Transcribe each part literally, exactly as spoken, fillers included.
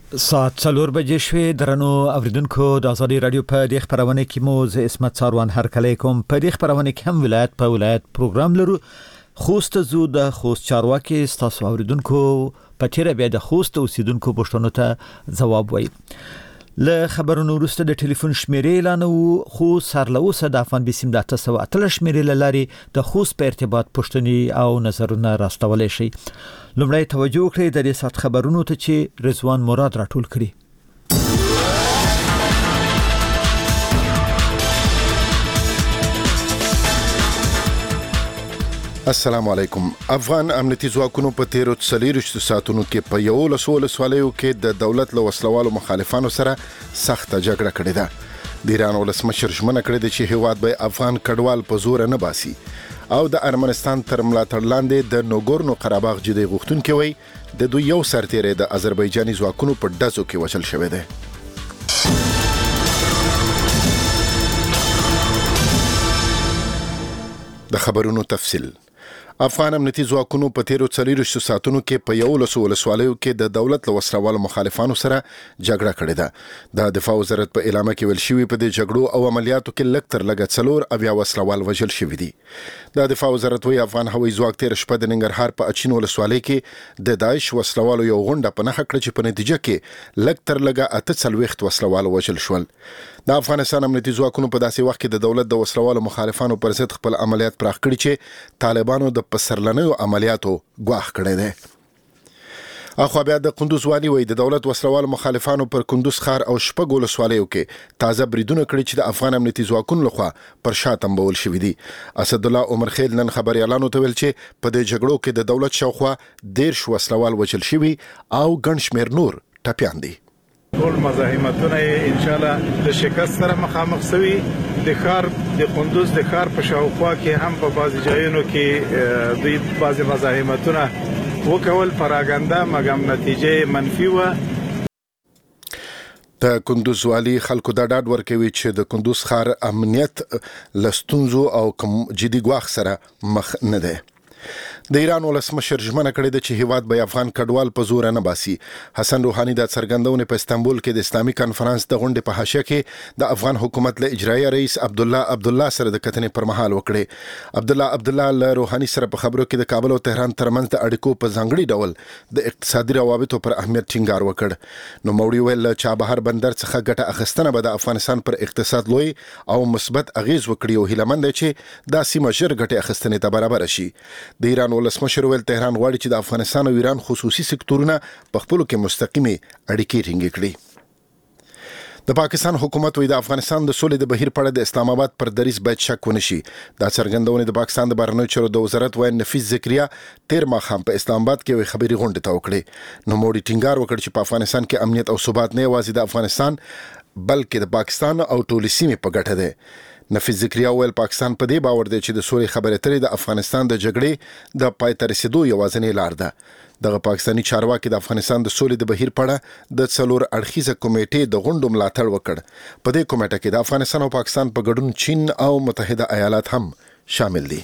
ساعت څلور بجې شوې. درنو اوریدونکو د ازادي رادیو په دې خبرونه کې مو زه اسمت ساروان هرکلی کوم. په دې خبرونه کې هم ولایت په ولایت پروګرام لرو. خوست زو د خوست چارواکي ستاسو اوریدونکو په تیره بیا د خوست اوسیدونکو پوښتنو ته ځواب وایي. له خبرونو وروسته د ټلیفون شمیرې اعلان وو، خو سرلوسه د افغان بیسیم د اته سوه اتلس شمیرې له لارې د خوست په ارتباط پوښتنې او نظرونه راستولی شي. لومړی توجه وکړئ د دې ساعت خبرونو ته چې رضوان مراد راټول کړي. السلام علیکم. افغان امنیتي ځواکونو په تیرو څلوېښتو ساعتونو کې په یولسو ولسوالیو کې د دولت له وسلوالو مخالفانو سره سخته جګړه کړې ده. د ایران ولسمشر ژمنه کړې ده چې هیواد به افغان کډوال په زور نه باسي او د ارمنستان تر ملاتړ لاندې د نوګورنو قرهباغ جدي غوښتونکي وایي د دوی یو سرتیری د آذربایجاني ځواکونو په ډزو کې وژل شوی دی. د خبرونو تفصیل. افغان امنیتي ځواکونو په تیرو څلوېښتو ساعتونو کې په یولسو ولسوالیو کې د دولت له وسلوالو مخالفانو سره جګړه کړې ده. د دفاع وزارت په اعلامیه کې ویل شوي په دې جګړو او عملیاتو کې لږ تر لږه څلور اویا وسلوال وژل شوي دي. د دفاع وزارت وایي افغان هوایي ځواک تېره شپه د ننګرهار په اچین ولسوالۍ کې د داعش وسلوالو یو غونډه په نښه کړه چې په نتیجه کې لږ تر لږه اته څلوېښت وسلوال وژل شول. د افغانستان امنیتي ځواکونو په داسې وخت کې د دولت د وسلوالو مخالفانو پر ضد خپل عملیات پراخ کړي چې طالبانو د پسرلنیو عملیاتو ګواښ کړی دی. اخو بیا د کندوز والي وایي د دولت وسلوالو مخالفانو پر کندوز ښار او شپږ ولسوالیو کې تازه بریدونه کړي چې د افغان امنیتي ځواکونو لخوا پر شا تمبول شوي دي. اسد الله عمر خیل نن خبريالانو ته ویل چې په دې جګړو کې د دولت شاوخوا دېرش وسلوال وژل شوي او ګڼ شمېر نور ټپیان دي. ټول مزاحمتونه ان شاء الله د شکست سره مخامخ شوي. د ښار د کندوز د ښار په شاوخوا کې هم په بعضي ځایونو کې د بعضي مزاحمتونه وکول پراګنده مګم نتیجه منفي و. د کندوز والي خلکو دا ډاډ ورکوي چې د کندوز ښار امنیت لستونزو او جدي ګواښ سره مخ نه دی. د ایران ولسمشر ژمنه کړې ده چې هیواد به افغان کډوال په زور نه باسي. حسن روحاني د څرګندونې په استانبول کې د اسلامي کانفرنس د غونډې په حاشیه کې د افغان حکومت له اجرایي رئیس عبد الله عبد الله سره د کتنې پر مهال وکړي. عبد الله عبد الله له روحاني سره په خبرو کې د کابل او تهران ترمنځ د اړیکو په ځانګړي ډول د اقتصادي روابطو پر اهمیت ټینګار وکړ. نو موري ویل چابهار بندر څخه ګټه اخیستنه به د افغانستان پر اقتصاد لوی او مثبت اغیز وکړي او هیله مند چې دا سیمه ژر ګټه اخیستنې ته برابر شي. د ایران ولسمشر ویل تهران غواړي چې د افغانستان او ایران خصوصي سکتورونه په خپلو کې مستقیمي اړیکې ټینګ کړي. د پاکستان حکومت وی د افغانستان د سولې د بهیر په اړه د اسلام آباد پر دریځ باید شک ونشي. دا څرګندونه د پاکستان د بهرنیو چارو د وزارت وایي نفیس ذکریا تیر ماښام په اسلام آباد کې یوه خبري غونډه ته وکړي. نو موړي ټینګار وکړ چې په افغانستان کې امنیت او ثبات نه یوازې د افغانستان بلکې د پاکستان او ټولې سیمې په ګټه ده. نفیس ذکریا ویل پاکستان په دې باور دی چې د سولې خبرې اترې د افغانستان د جګړې د پای ته رسیدو یوازینۍ لار ده. دغه پاکستاني چارواکي د افغانستان د سولې د بهیر په اړه د څلور اړخیزه کمیټې د غونډو ملاتړ وکړ. په دې کمیټه کې د افغانستان او پاکستان په ګډون چین او متحده ایالات هم شامل دي.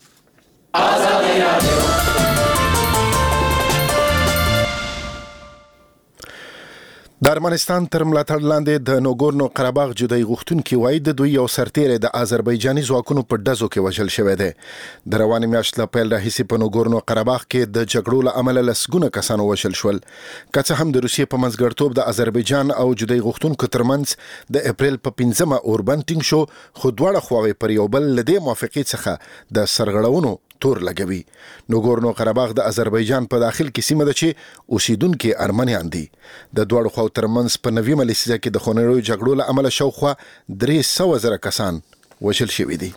د ارمنستان تر ملاتړ لاندې د نوګورنو قرهباغ جدي غوښتونکي وایي د دوی یو سرتیری د آذربایجاني ځواکونو په ډزو کې وژل شوی دی. د روانې میاشتې له پیل راهیسې په نوګورنو قرهباغ کې د جګړو له امله لسګونه کسانو وژل شول. که څه هم د روسیې په منځګړیتوب د آذربایجان او جدي غوښتونکو ترمنځ د اپریل په پنځمه اوربند ټینګ شو، خو دواړه خواوې پر یو بل له دې موافقې څخه د سرغړونو تور لګوي. نوګورنو قرهباغ د آذربایجان په داخل کې سیمه ده چې اوسیدونکي ارمنیان دي. د دواړو خواو ترمنځ په نویمه لسیزه کې د خونړیو جګړو له امله شاوخوا درې سوه زره کسان وژل شوي دي.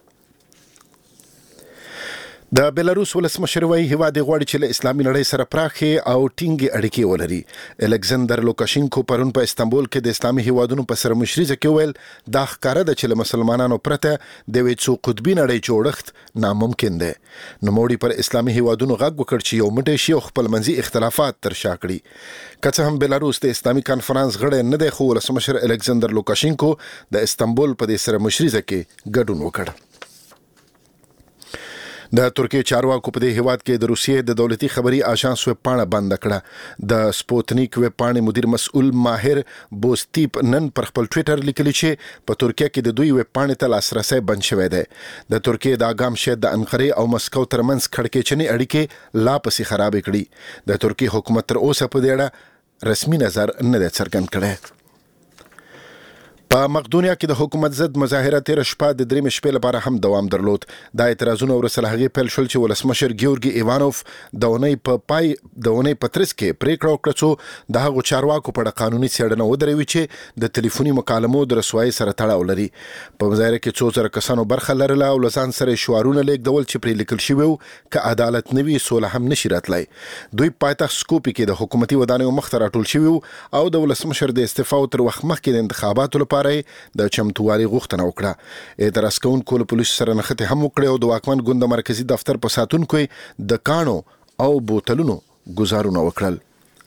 د بلاروس ولسمشر وایي هیواد غواړي چې له اسلامي نړۍ سره پراخې او ټینګې اړیکې ولري. الکساندر لوکاشینکو پرون په استانبول کې د اسلامي هیوادونو په سره مشرۍ کې ویل دا ښکاره ده چې له مسلمانانو پرته د یوې څو قطبي نړۍ جوړښت ناممکن دی. نوموړي پر اسلامي هیوادونو غږ وکړ چې یو موټی شي او خپلمنځي اختلافات تر شا کړي. که څه هم بلاروس د اسلامي کانفرنس غړی نه دی، خو ولسمشر الکساندر لوکاشینکو د استانبول په دې سره مشرۍ کې ګډون وکړ. د ترکیه چارواکو په دې هیواد کې د روسیې د دولتي خبري آژانس ویب پاڼه بند کړه. د سپوتنیک ویب پاڼې مدیر مسؤل ماهر بوستیپ نن پر خپل ټوئیټر لیکلی چې په ترکیه کې د دوی ویب پاڼې ته لاسرسي بند شوی دی. د ترکیه د اقام شید د انقره او مسکو ترمنځ کړکېچنې اړیکې لا پسې خراب کړي. د ترکیه حکومت تر اوسه په دې اړه رسمي نظر نه دی څرګند کړی. په مقدونیا کې د حکومت ضد مظاهره تیر شپه د درې شپې لپاره هم دوام درلود. دا اعتراضونه ورسره هغه پیل شول چې ولسمشر ګیورګي ایوانوف د اونۍ په پای د اونۍ په ترڅ کې پریکړه وکړه چې د هغو چارواکو په اړه قانوني څېړنه ودروي چې د ټلیفوني مکالمو د رسوایي سره تړاو لري. په مظاهره کې څو زره کسانو برخه لرله او لسان سره شعارونه لیکدول چې پرې لیکل شوی وو ک عدالت نوي سوله هم نشي راتلای. دوی پایتخت سکوپي کې د حکومتي ودانیو مخ ته راټول شوی او د ولسمشر د استعفا تر وخت مخکې د انتخاباتو لپاره د چمتووالي غوښتنه وکړه. اعتراض کوونکو له پولیسو سره نښتې هم وکړې او د واکمن ګوند د مرکزي دفتر په ساتونکو د کاڼو او بوتلونو ګزارونه وکړل.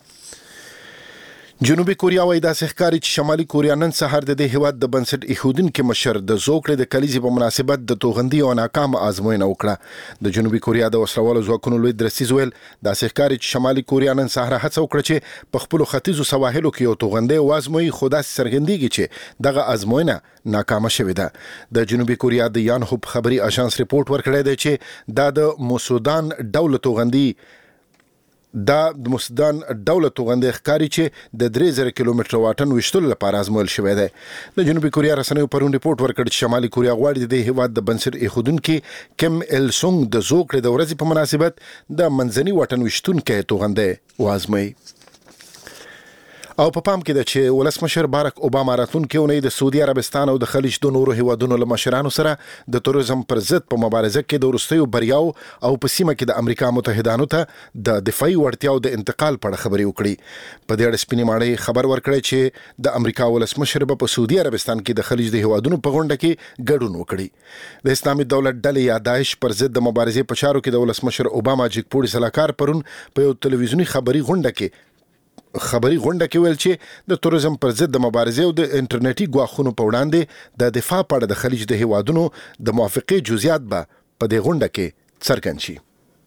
جنوبي کوریا وايي داسې ښکاري چې شمالي کوریا نن سهار د دې هیواد د بنسټ ایښودونکي مشر د زوکړې د کلیزې په مناسبت د توغندي او ناکامه ازموینه وکړه. د جنوبي کوریا د وسلوالو ځواکونو لوی درستیز ویل داسې ښکاري چې شمالي کوریا نن سهار هڅه وکړه چې په خپلو ختیځو سواحلو کې یو توغندی وازموي، خو داسې څرګندېږي چې دغه ازموینه ناکامه شوې ده. د جنوبي کوریا د یانهوب خبري آژانس ریپورت ورکړی دی چې دا د موسودان ډول توغندي دا د مسودان ډول توغندي ښکاري چې د درې زره کیلومتر واټن وشتلو لپاره ازمویل شوی دی. د جنوبي کوریا رسنیو پرون ریپورت ورکړ چې شمالي کوریا غواړي د دې هیواد د بنسټ ایښودونکي کیم ایل سونګ د زوکړې د ورځې په مناسبت د منځني واټن وشتونکی توغندی وازموي. او په پام کې ده چې ولسمشر بارک اوباما راتلونکې اونۍ د سعودي عربستان او د خلیج د نورو هیوادونو له مشرانو سره د تروریزم پر ضد په مبارزه کې د وروستیو بریاو او په سیمه کې د امریکا متحدانو ته د دفاعي وړتیاو د انتقال په اړه خبرې وکړي. په دې اړه سپینې ماڼۍ خبر ورکړی چې د امریکا ولسمشر به په سعودي عربستان کې د خلیج د هیوادونو په غونډه کې ګډون وکړي. د اسلامي دولت ډلې یا داعش پر ضد د مبارزې په چارو کې د ولسمشر اوباما جګپوړي سلاکار پرون په یو تلویزیونی خبري غونډه کې خبري غونډه کې ویل چې د تروریزم پر ضد د مبارزې او د انټرنیټي ګواښونو په وړاندې د دفاع په اړه د خلیج د هیوادونو د موافقې جزئیات به په دې غونډه کې څرګند شي.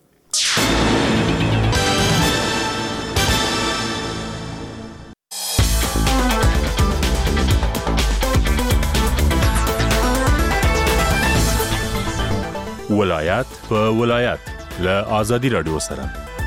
ولایت په ولایت له آزادي رادیو سره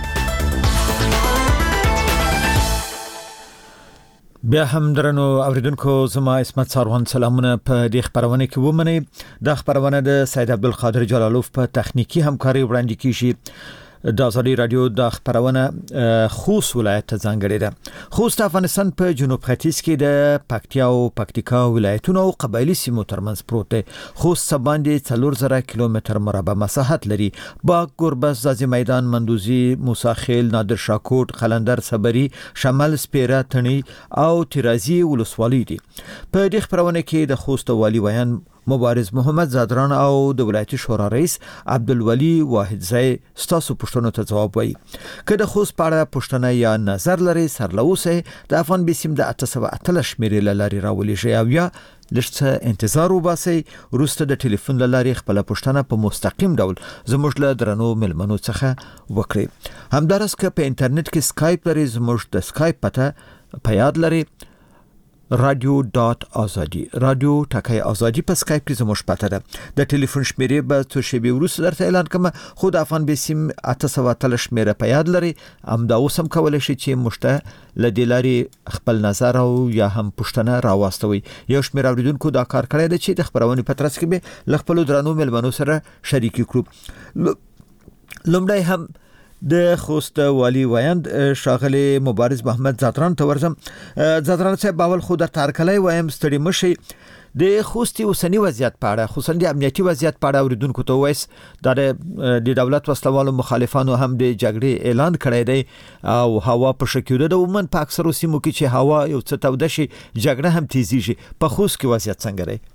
بیا هم درنو اوریدونکو زما اسمت ساروان سلامونه په دې خبرونه کې ومني. د خبرونه د سید عبدالقادر جلالوف په تخنیکی همکاري وړاندې کیږي. د آزادي رادیو د خبرونه خوست ولایت ته ځانګړې ده. خوست افغانستان په جنوب ختیځ کې د پکتیا او پکتیکا ولایتونو او قبایلی سیمو ترمنځ پروت دی. خوست سباندې څلور زره کیلومتر مربع مساحت لري. باغ، گربز، زازي میدان، مندوزي، موساخیل، نادر شاکوټ، خلندر، صبري، شمال، سپیره، تڼي او تیرازي ولسوالۍ دي. په دې خبرونه کې د خوست والی ویان مبارز محمد زادران او د ولایتي شورا رئیس عبدالولي واحدزی ستاسو پوښتنو ته ځواب وایي. که د خوست په اړه پوښتنه یا نظر لري سرلوسه د افغان بسیم د اته سوه اتلس شمیرې له لارې راولېږئ او یا لږ څه انتظار وباسئ. وروسته د ټلیفون له لارې خپله پوښتنه په مستقیم ډول زموږ له درنو مېلمنو څخه وکړئ. همداراز که په انټرنیټ کې سکایپ لري زموږ د سکایپ پته په یاد لري رادیو ډاٹ آزادی رادیو ټاکای آزادی په سکایپ کې زموږ پته ده. د ټلیفون شمیرې به څو شېبې وروسته درته اعلان کوم. خو د افغان بسیم اته سوه اتلس شمیره په یاد لري. همدا اوس هم کولی شي چې موږ ته له دې لارې خپل نظر او یا هم پوښتنه راواستوي. یو شمېر اورېدونکو دا کار کړی دی چې د خبرونې په ترڅ کې به له خپلو درنو مېلمنو سره شریکې کړو. لومړی هم د خوست والی ویاند شاغلی مبارز محمد زادران ته ورځم. زادران صاحب باول خو در تارکلای وایم ستړي مشي د خوستي اوسنی وضعیت په اړه خصوصا د امنیتي وضعیت په اړه اوریدونکو ته وایس د دولت وسلوالو مخالفانو هم د جګړې اعلان کړی دی او هوا په شکیده د ومن په اکثرو سیمو کې چې هوا یو څه توده شي جګړه هم تیزیږي. په خوست کې وضعیت څنګه دی؟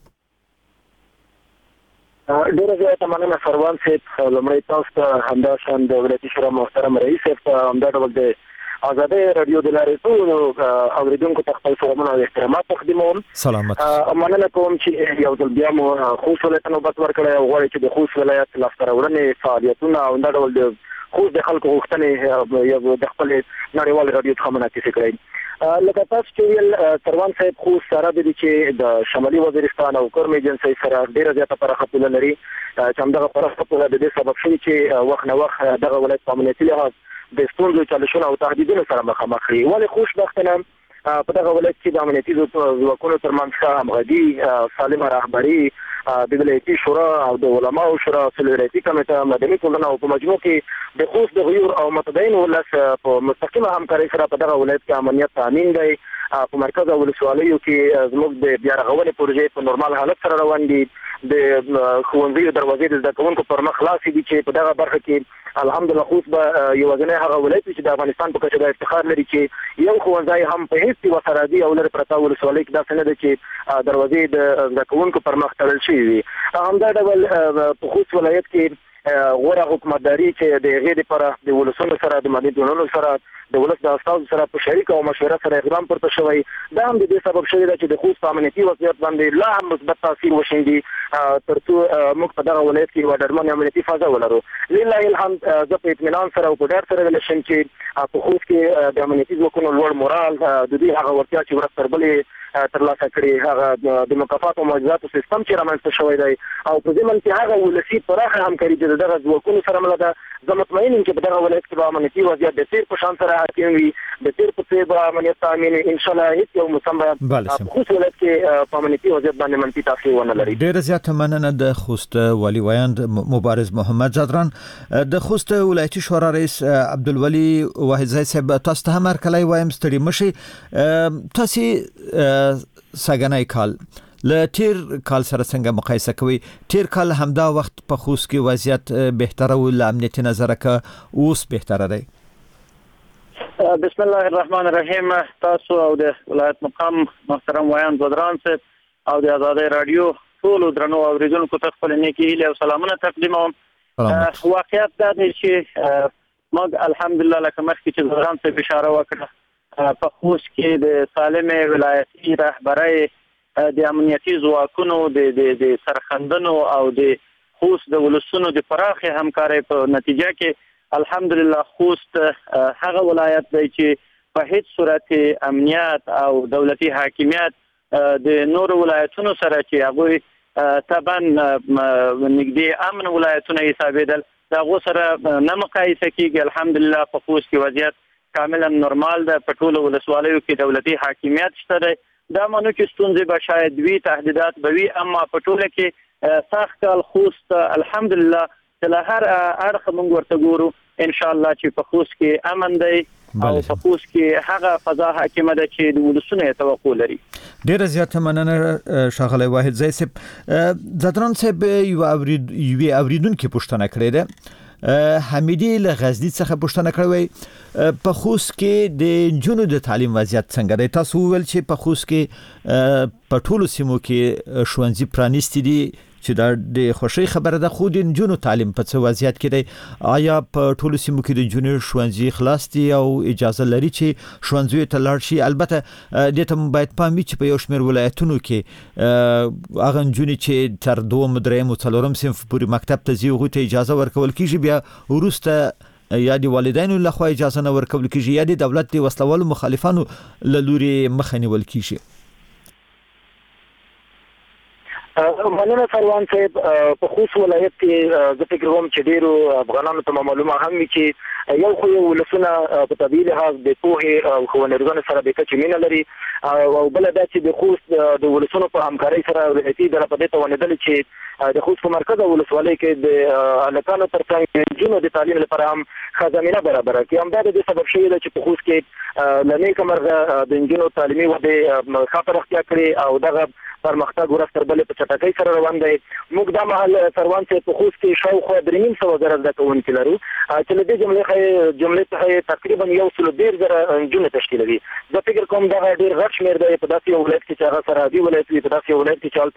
ډیره زیاته مننه سروان صاحب. لومړی تاسو ته همداشان د ولایتي شورا محترم رئیس صاحب ته همدا ډول د آزادۍ رادیو د لارې ټول اوریدونکو ته خپل سلامونه او احترامات تقدیموم. سلامت. مننه کوم چې یو ځل بیا مو خوست ولایت نوبت ورکړی او غواړي چې د خوست ولایت لاسته راوړنې فعالیتونه او دا ډول د خوست د خلکو غوښتنې یو د خپل نړیوال رادیو څخه منعکس کړئ. لکه تاسو چې ویل سروان صاحب خوست سره د چې د شمالي وزیرستان او کورم ایجنسۍ سره ډیره زیاته پراخه پوله لري چې همدغه پراخه پوله د دې سبب شوي چې وخت نه وخت دغه ولایت په امنیتي لحاظ د ستونزو چالشونو او تهدیدونو سره مخامخ وي. ولې خوشبختانه په دغه ولایت کې د امنیتي ځواکونو ترمنځ ښه همغږي، سالمه رهبري، د ولایتي شورا او د علماو شورا، سولوریتي کمیټه، مدني ټولنه او په مجموع کې د خوست د غیور او متدین ولس په مستقیمه همکارۍ سره په دغه ولایت کې امنیت تامین دی. په مرکز او ولسوالیو کې زموږ د بیا رغونې پروژې په نورمال حالت سره روان دي. د ښوونځیو دروازې د زده کوونکو پر مخ خلاصې دي چې په دغه برخه کې الحمدلله خوست به یوازینی هغه ولایت چې د افغانستان په کچه د افتخار لري چې یو ښوونځی هم په هیڅ یوه سرحدي او لرې پرته ولسوالۍ کې داسې نه ده چې دروازې د زده کوونکو پر مخ تړل شوي وي. همدا ډول په خوست ولایت کې غوره حکومتداري چې د هغې دپاره د ولسونو سره، د مدني ټولنو سره، د ولس د استازو سره په شریک او مشوره سره اقدام پورته شوی. دا هم د دې سبب شوی ده چې د خوست په امنیتي وضعیت باندې لا هم مثبت تاثیر وشیندي تر څو موږ په دغه ولایت کې یوه ډاډمنه امنیتي فضا ولرو. لله الحمد زه په اطمینان سره او په ډاډ سره ویلی شم چې په خوست کې د امنیتي ځواکونو لوړ مورال، د دوی هغه وړتیا چې ورځ تر بلې ترلاسه کړي، هغه د مکافاتو او معجزاتو سیستم چې رامنځته شوی دی او په ضمن کې هغه ولسي پراخه همکاري چې د دغه ځواکونو سره مله ده. زه مطمئن یم چې په دغه ولایت کې به امنیتي وضعیت د تیر په شان سره حاکم وي، د تیر په څېر به امنیت تامین وي. انشاءالله هېڅ یو موسم به په خوست ولایت کې په امنیتي وضعیت باندې منفي تاثیر ونه لري. ډېره زیاته مننه د خوست والي ویاند مبارز محمد زادران. د خوست ولایتي شورا رئیس عبدالولي واحدزی صاحب، تاسو ته هم هرکلی وایم، ستړي مه شئ. تاسې سږنی کال له تیر کال سره څنګه مقایسه کوي؟ تیر کال همدا وخت په خوست کې وضعیت بهتره و له امنیتي نظره که اوس بهتره دی؟ بسم الله الرحمن الرحیم. تاسو او د ولایت مقام محترم ویاند زادران صاحب او د آزادۍ رادیو ټولو درنو اوریدونکو ته خپل نیکې هیلې او سلامونه تقدیموم. واقعیت دا دی چې موږ الحمدلله لکه مخکې چې زادران صاحب اشاره وکړه، په خوست کې د سالمې ولایتي رهبرۍ، د امنیتي ځواکونو د سرخندنو او د خوست د ولسونو د پراخې همکارۍ په نتیجه کې الحمدلله خوست هغه ولایت دی چې په هیڅ صورت امنیت او دولتي حاکمیت د نورو ولایتونو سره چې هغوی طبعا نږدې امن ولایتونه حسابېدل، د هغو سره نه مقایسه کېږي. الحمدلله په خوست کې وضعیت کاملا نورمال ده. په ټولو ولسوالیو کې دولتي حاکمیت شته دی. دا مانو چې ستونزې به شاید وي، تهدیدات به وي، اما په ټوله کې سخت کال خوست الحمدلله چې له هر اړخه موږ ورته ګورو انشاءالله چې په خوست کې امن دی او په خوست کې هغه فضا حاکمه ده چې د ولسونو یې توقع لري. ډېره زیاته مننه ښاغلی واحدزی صاحب. زادران صاحب یوې اوریدونکي پوښتنه کړې ده، حمیدي له غزني څخه پوښتنه کړې، په خوست کې د نجونو د تعلیم وضعیت څنګه دی؟ تاسو وویل چې په خوست کې په ټولو سیمو کې ښوونځي پرانیستي دي چې دا د خوشۍ خبره ده، خو د نجونو تعلیم په څه وضعیت کې دی؟ آیا په ټولو سیمو کې د نجونو ښوونځي خلاص دي او اجازه لري چې ښوونځیو ته لاړ شي؟ البته دې ته باید پام وي چې په یو شمېر ولایتونو کې هغه نجونې چې تر دوم، درېیم او څلورم صنف پورې مکتب ته ځي هغوی ته اجازه ورکول کېږي، بیا وروسته یا د والدینو لخوا اجازه نه ورکول کېږي یا د دولت د وسلوالو مخالفانو له لورې مخه نیول کېږي. مننه سروان صاحب. په خوست ولایت کې زه فکر کوم چې ډېرو افغانانو ته معلومه هم وي چې یو خو یو ولسونه په طبیعي لحاظ د پوهې او ښوونې روزنې سره د کچې مینه لري، او بله دا چې د خوست د ولسونو په همکارۍ سره ولایتي اداره په دې توانېدلې چې د خوست په مرکز او ولسوالۍ کې د هلکانو تر څنګ د نجونو د تعلیم لپاره هم ښه زمینه برابره کړي. همدا د دې سبب شوی ده چې په خوست کې له نیکه مرغه د نجونو تعلیمي ودې ښه پراختیا کړې او دغه پرمختګ ورځ تر بلې په چټکۍ سره روان دی. موږ دا مهال سروان صاحب په خوست کې شاوخوا درې نیم سوه زره زده کوونکي لرو چې له دې جملې جملې څخه تقریبا یو سلو ډېر زره نجونې تشکیلوي. زه فکر کوم دغه ډېر غټ شمېر دی په داسې یو ولایت کې چې هغه سرحدي ولایت وي، په داسې یو ولایت کې چې هلته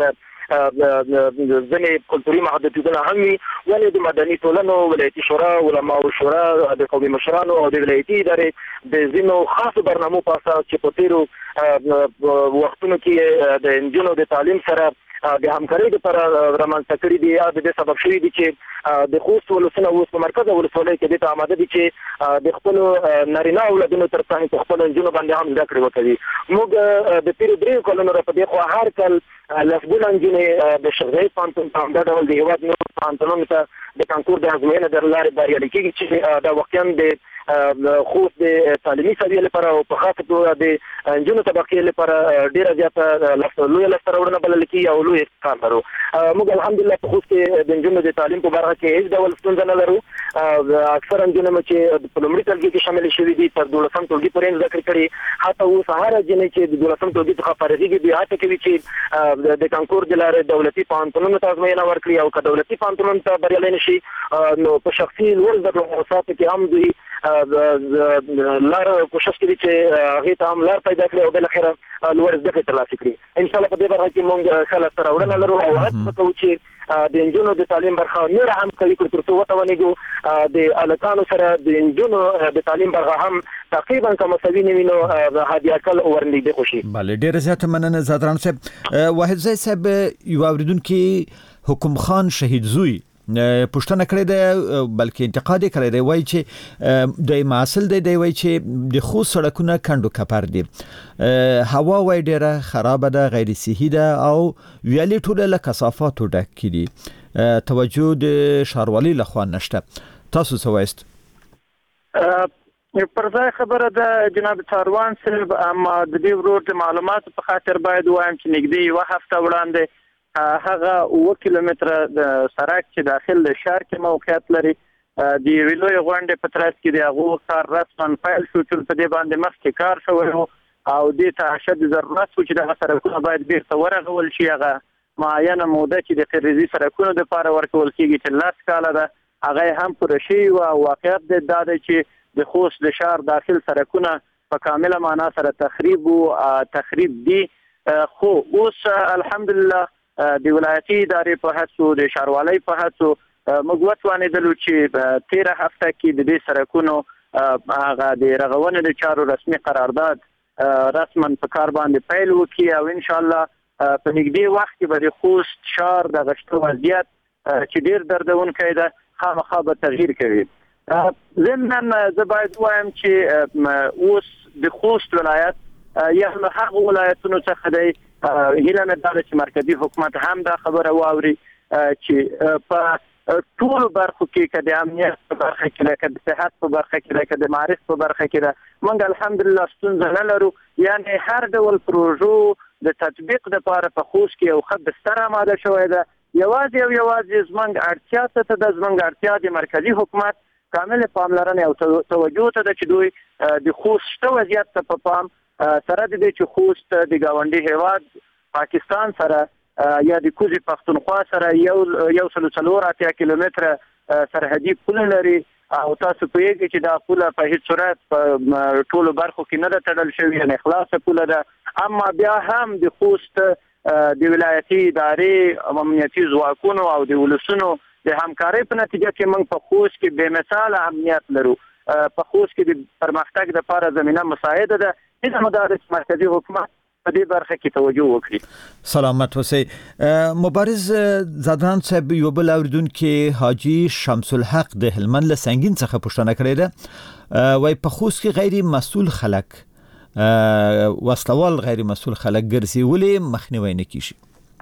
ځنې کلتوري محدودیتونه هم وي ولې د مدني ټولنو ولایتي شورا علما او شورا د قومي مشرانو او د ولایتي ادارې د ځینو خاصو برنامو په اساس چې په تیرو وختونو کې د انجونو د تعلیم سره د همکارۍ لپاره رامنځته کړي دي د دې سبب شوي دي چې د خوست ولسونه اوس په مرکزه ولسوالۍ کې دې ته آماده دي چې د خپلو نارینه اولادونو تر څنګ په خپلو نجونو باندې هم زده کړې وکړي. موږ د تېرو دریو کلونو را په دې خوا هر کال لسګونه نجونې د شیخ زاید پوهنتون په همدا ډول د هېواد نورو پوهنتونونو ته د کانکور د ازموینې د لارې بریالي کېږي چې دا واقعا د خوست د تعلیمي سویې لپاره او په خاصه توګه د نجونو طبقې لپاره ډېره زیاته لویه لاسته راوړنه بلل کېږي او لوی کار لرو. موږ الحمدلله په خوست کې د نجونو د تعلیم په برخه کې هیڅ ډول ستونزه نه لرو. اکثره نجونې مو چې په لومړي ټولګي کې شاملې شوي دي تر دولسم ټولګي پورې زده کړې کړي. حتی اوس هره نجلۍ چې د دولسم ټولګي څخه فارغېږي بیا هڅه کوي چې د کانکور د لارې دولتي پوهنتونونو ته ازموینه ورکړي او که دولتي پوهنتونونو ته بریالي نه شي نو په شخصي لوړ زده کړو موسساتو کې هم دوی لار کوشش کوي چې هغې ته هم لار پیدا کړي او بالاخره لوړ زده کړې ترلاسه کړي. انشاءالله په دې برخه کې موږ ښه لاسته راوړنه لرو او هڅه به کوو چې د نجونو د تعلیم برخه نوره هم قوي کړو تر څو وتوانېږو د هلکانو سره د نجونو د تعلیم برخه هم تقریبا که مساوي نه وي نو حد اقل ورنږدې خو شي. بله ډېره زیاته مننه زادران صاحب. واحد زی صاحب یو اوریدونکي حکم خان شهید زوی پوښتنه کړې ده بلکې انتقاد یې کړی دی وایي چې د محصل دی دی وایي چې د خوست سړکونه کندو کپر دي هوا وایي ډېره خرابه ده غیر صحي ده او ویالې ټوله له کثافاتو ډکې دي توجه د ښاروالۍ لخوا نشته. تاسو څه وایست؟ پر ځای خبره ده جناب څاروان صاحب اما د دې ورور د معلوماتو په خاطر باید وایم چې نږدې یوه هفته وړاندې هغه اوه کیلومتره د سړک چې داخل د ښار کې موقعیت لري د یوې لویې غونډې په ترڅ کې د هغو کار رسما پیل شو چې په دې باندې مخکې کار شوی و او دې ته اشد ضرورت و چې دغه سړکونه باید بیرته ورغول شي. هغه معینه موده چې د خریزي سړکونو دپاره ورکول کېږي چې لس کاله ده هغه هم پوره شوي وه. واقعیت دی دا دی چې د خوست د ښار داخل سړکونه په کامله معنا سره تخریب و تخریب دي خو اوس الحمدلله د ولایتي ادارې په هڅو د ښاروالۍ په هڅو موږ وتوانېدلو چې تېره هفته کې د دې سړکونو هغه د رغونې د چارو رسمي قرارداد رسما په کار باندې پیل وکړي او انشاءالله په نږدې وخت کې به د خوست ښار دغه شته وضعیت چې ډېر دردونکی ده خامخا به تغییر کوي. ضمناً زه باید ووایم چې اوس د خوست ولایت یو له هغو ولایتونو څخه دی هیله مې دا ده چې مرکزي حکومت هم دا خبره واوري چې په ټولو برخو کې که د امنیت په برخه کې ده که د صحت په برخه کې ده که د معرف په برخه کې ده موږ الحمدلله ستونزه نه لرو. یعنې هر ډول پروژو د تطبیق دپاره په خوست کې یو ښه بستر اماده شوی ده. یوازې او یوازې زموږ اړتیا څه ته ده زموږ اړتیا د مرکزي حکومت کامل پاملرنې او توجه ته ده چې دوی د خوست شته وضعیت ته په پام سره د دې چې خوست د ګاونډي هیواد پاکستان سره یا د کوزي پښتونخوا سره یو یو سلو څلور اتیا کیلومتره سرحدي پوله لري او تاسو پوهیږئ چې دا پوله په هیڅ صورت په ټولو برخو کې نه ده تړل شوې یعنې خلاصه پوله ده. اما بیا هم د خوست د ولایتي ادارې امنیتي ځواکونو او د ولسونو د همکارۍ په نتیجه کې موږ په خوست کې بې مثاله امنیت لرو. په خوست کې د پرمختګ دپاره زمینه مساعده ده. هیڅ مدارس مرکزي حکومت په دې برخه کې توجه وکړي. سلامت اوسئ. مبارز زادران صاحب یو بل اوریدونکي حاجي شمس الحق د هلمند له سنگین څخه پوښتنه کړې ده وایي په خوست کې غیر مسؤل خلک وسلوال غیر مسؤل خلک ګرځي ولې مخنیوی نه کیږي؟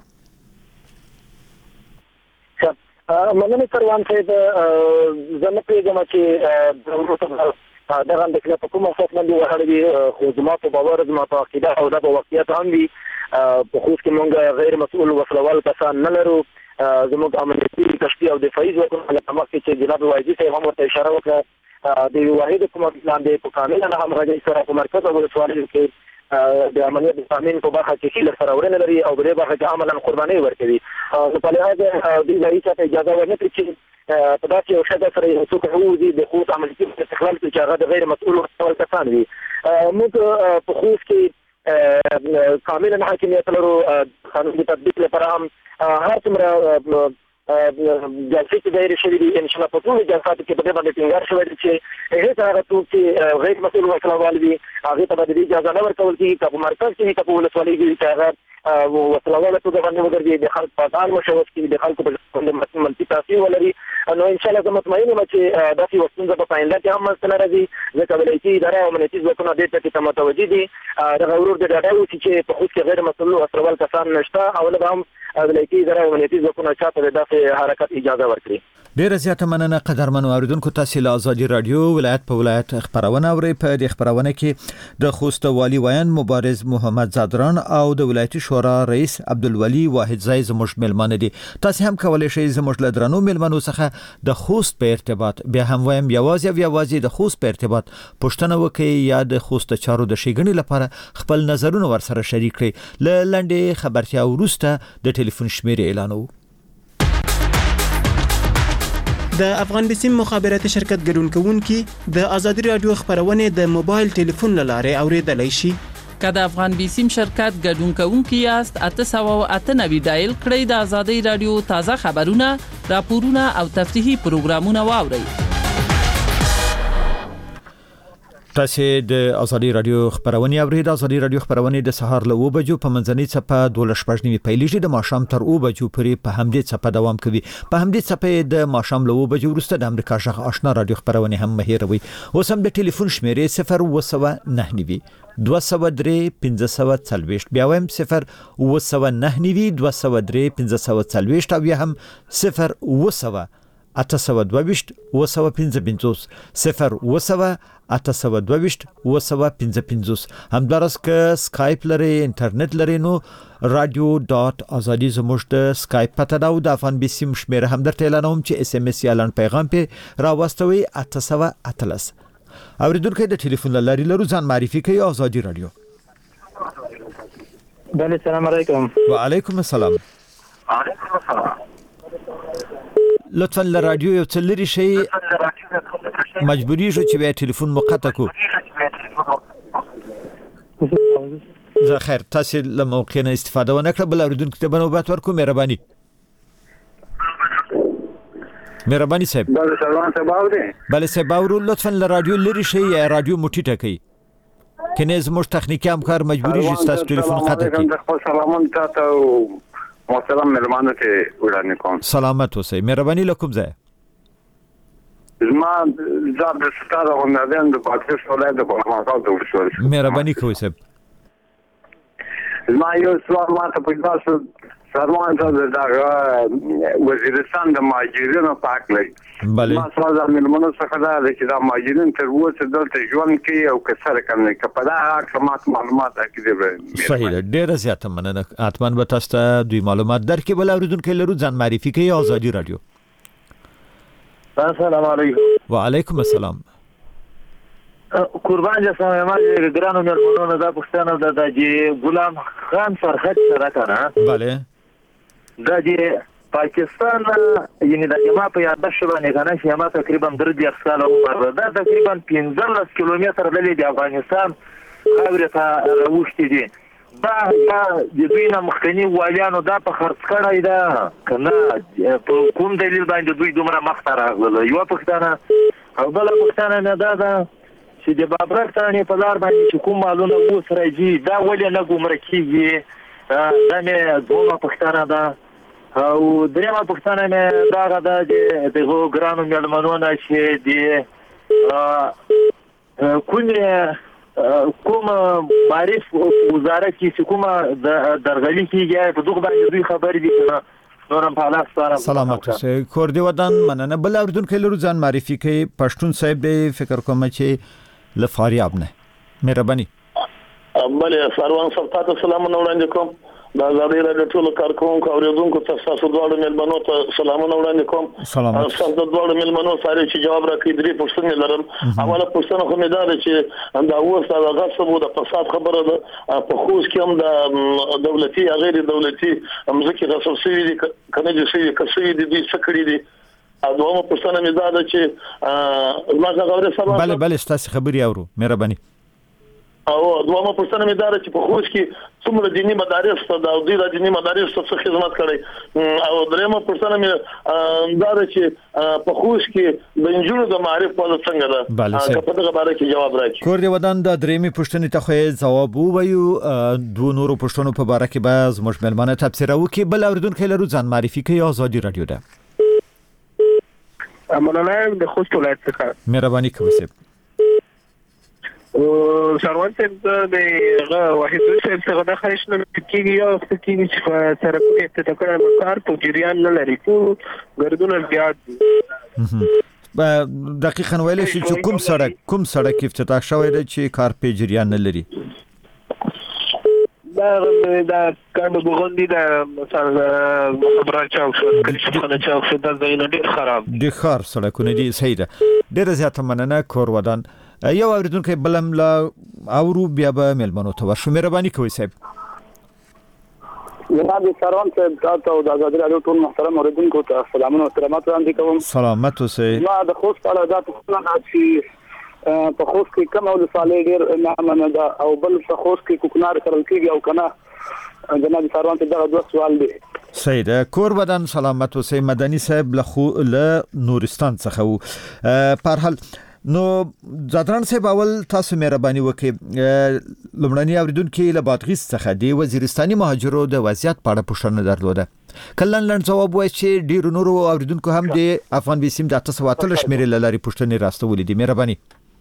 مننه کروان صاحب زه نه پوهېږم چې د وروسته دغه اندېښنه په کوم اساس باندې ولاړه وي خو زما په باور زما په عقیده او دا په واقعیت هم وي په خوست کې موږ غیر مسؤل وسلوال کسان نه لرو. زموږ امنیتي کشتي او دفاعي ځواکونه لکه مخکې چې جناب وایزي صاحب هم ورته اشاره وکړه د یو واحد حکومت لاندې په کامله نه همغږۍ سره په مرکز او ولسوالیو کې د امنیت د تامین په برخه کې ښې لاسته راوړنې لري او په دې برخه کې عملاً قربانۍ ورکوي. نو په لحاظ دوی به هېچا ته اجازه ورنه کړي چې په داسې یو ښځه سره یو څوک ووځي د خوست عملیتي استقلال کې چې هغه د غیر مسؤل وسلوال کسان وي. موږ په خوست کې کاملا حاکمیت لرو قانون تطبیق لپاره هم هر څومره جلسې چې دایره شوې دي ان شاء الله په ټولو جلساتو کې په دې باندې ټینګار شوی دی چې هیڅ هغه څوک چې غیر مسؤل وکړه والي هغه ته باندې اجازه نه ورکول کیږي چې په مرکز کې په ولسوالۍ کې چې هغه وسلواله توګه باندې وګرځي د خلک په ځان مشوش کې د خلکو په منفي تاثیر ولري نو ان شاء الله زه مطمئن یم چې داسې وسنځه په پاینده کې هم منځته نه راځي ځکه ولایتي اداره او امنیتي ځواکونه دې ته کې متوجه دي دغه ورور د ډاډه اوسي چې په خوست کې غیر مسؤل وسلوال کسان نشته او نه هم ولایتي اداره او امنیتي ځواکونه چاته داسې حرکت اجازه ورکړي. ډیره زیاته مننه قدرمن اوریدونکو. تاسو له ازادي رادیو ولایت په ولایت خبرونه اورئ. په دې خبرونه کې د خوست والی ویان مبارز محمد زادران او د ولایتي شورا رئیس عبدالولی واحدزی زموږ ملمانه دي. تاسو هم کولای شئ زموږ له درنو ملمنو څخه د خوست په ارتباط بیا هم وایم یوازې او یوازې د خوست په ارتباط پوښتنه وکړئ یا د خوست چارو د شیګنې لپاره خپل نظرونه ورسره شریک کړئ. له لنډې خبرتیا وروسته د ټلیفون شمیرې اعلانوو. د افغان بسیم مخابراتي شرکت ګډون کوونکي د ازادي رادیو خبرونه د موبایل ټلیفون لاره اوریدلای شي. که د افغان بسیم شرکت ګډون کوونکي یاست اته سوه او اته نوي ډایل کړئ د ازادي رادیو تازه خبرونه، راپورونه او تفریحي پروګرامونه واورئ. تاسو د ازادي رادیو خبرونه اورئ. د ازادي رادیو خبرونه د سهار له اوه بجو په منځنۍ څپه دوه شپږ نیمه پیلېږي د ماښام تر اوه بجو پورې په همدې څپه دوام کوي. په همدې څپه د ماښام له اوه بجو وروسته د امریکا ژغ آشنا رادیو خبرونه هم مهیروي. اوس هم د ټلیفون شمیرې صفر اوه سوه نهه نوي دوه سوه درې پنځه سوه څلوېښت بیا وایم صفر اوه سوه نهه نوي دوه سوه درې پنځه سوه څلوېښت او بیا هم صفر اوه سوه اته سوه دوه ویشت اوه سوه پنځه پنځوس صفر اوه سوه اته سوه دوه ویشت اوه سوه پنځه پنځوس. همدارس که سکایپ لري انټرنیټ لري نو رادیو ډاټ ازادي زموږ د سکایپ پته دا او د افغان بسیم شمیره هم درته اعلانوم چې اس ام اس یا لنډ پیغام په راوستوي اته سوه اتلس. اوریدونکو د ټلیفون لاري لرو ځان معرفي کوي ازادي رادیو. بله السلام علیکم. وعلیکم السلام. لطفا له رادیو یو څه لرې شئ، مجبوري شو چې بیا ټلیفون مو قطع کو. زه خیر تاسو له موقع نه استفاده ونه کړه، بل اوریدونکو ته به نوبت ورکو. مهرباني مهرباني صاحب. بله سلام صاحب اورئ؟ بله صاحب اورو. لطفا له رادیو لرې شئ یا رادیو مو ټیټه کړئ کنه زموږ تخنیکی همکار مجبوري شي تاسو ټلیفون قطع کړي. خپل سلامون تاسو محترم مهربانه ته وړاندې کوم. سلامت اوسئ. مهرباني لکم ځای. زما زاب د ستاره غونډه د پاکستان ولایت د بلخماقات د ولسوالۍ. مهرباني کوئ صاحب. زما یو سوال ماته په تاسو سروان ته دغه وزیرستان د مهاجرینو پاک لري. بله. ما سوال د ملمنو څخه دا دی چې دا مهاجرین تر اوسه دلته ژوند کوي او که سره کوي که په دا اړه معلومات اکیدي. صحیح ده. ډیره زیاته مننه. حتما به تاسو ته دوی معلومات درکړي. بل اوریدونکو لرو ځان معرفي کوي ازادي رادیو. السلام علیکم. وعلیکم السلام. قربان جسم ما ګرانو مېلمنو دا پوښتنه ده چې غلام خان فرحت سره کنه. بله. دا چې پاکستان یعنی د جما په یاد شوه کنه چې ما تقریبا درې دیارلس کاله عمر ده. تقریبا پنځلس کیلومتر لري د افغانستان خاورې ته راوښتي دي. دا د دوی نه مخکنی والیانو دا په خرڅ کړی ده کنه په کوم دلیل باندې دوی دومره مخته راغله. یو پښتنه او بل پښتنه نه ده ده چې د بابرک تانې په لار باندې چې کوم مالونه اوس راځي دا ولې نه ګمراه کیږي. دا مې دومره پښتنه ده. او دریمه پښتنه مې دغه ده چې دغه ګرانو مېلمنو نه چې د کومې کوم معرف وزارت کې کومه درغلي کیږي په دغه باندې دوی خبرې دي کنه. نورم په الله ستاره سلامت اوسئ. کور دی ودان مننه. بل اوریدونکو لرو ځان معرفي کوي. پښتون صاحب دی فکر کوم چې لفاریاب نه. مهرباني. بله سروان صاحب تاسو سلامونه وړاندې کوم. د ازادي رادیو ټول کارکونکو اوریدونکو ته تاسو دواړو مېلمنو ته سلامونه وړاندې کوم. سلامت. تاسو دواړو مېلمنو سره چې جواب راکړي درې پوښتنې لرم. اوله پوښتنه خو مې دا ده چې دا اوس د غصب او د فساد خبره ده. په خوست کې هم د دولتي یا غیر دولتي مځکې غصب شوي دي کنه دي شوي کسوي دي دوی څه کړي دي. او دومره پوښتنه مې دا ده چې ما څنګه غوړې سلام. بله بله تاسو خبري اورو. مهرباني. او دومره پوښتنه مې دا ده چې په خوست کې څومره دیني مدارس ته د دوی د دیني مدارس ته خدمت کړي او درېمه پوښتنه مې دا ده چې په خوست کې د انجونو د معرف په اړه څنګه ده که په دغه باره کې جواب راکړي. کور دی ودان د درېمې پوښتنې ته خو جواب ووایو. دوه نورو پوښتنو په باره کې به زموږ مېلمانه تبصره وکړي. بل اوریدونکي لرو ځان معرفي کوي. آزادي رادیو ده. مولانا د خوست ولایت څخه مهرباني کوئ. او سروان صاحب د واحد صاحب څنګه د خریش نه کیږي یو څه کیږي چې سرکونه افتتاح کړه کار په جریان نه لري ټول ګردونه زیات دقیقاً ویل شي چې کوم سړک کوم سړک افتتاح شوی دی چې کار په جریان نه لري؟ دا دا کاندو بغوندي دا مثلا مخبرات چاو شو کلیش خانه چاو شو دا زینه ډیر خراب دي خار سړکونه دي. صحیح ده. ډیر زیاته مننه. کور ودان یو اوریدونکو بلم لا اورو بیا به ملمنو ته ورشو. مهرباني کوئ صاحب. جناب سروان صاحب تاسو د آزادي رادیو ټول محترم اوریدونکو ته سلامونه او احترامات وړاندې کوم. سلامت اوسئ. ما د خوست اړه دا څه چې په خوست کې کوم او صالح ډیر نامنه ده او بل په خوست کې کوکنار کړل کېږي او کنه جناب سروان صاحب دا دوه سوال دي. صحیح ده. کور بدن سلامت اوسئ. مدني صاحب له له نورستان څخه وو. په هر حال نو زادران صاحب اول تاسو مهرباني وکړئ. لومړنی اوریدونکو له بادغیس څخه دی وزیرستاني مهاجرو د وضعیت په اړه پوښتنه درلوده. کله لن جواب وایي چې ډیر نورو اوریدونکو هم د افغان بیسیم د تاسو واتل شمیرې لاري پوښتنه راستولې دي. مهرباني.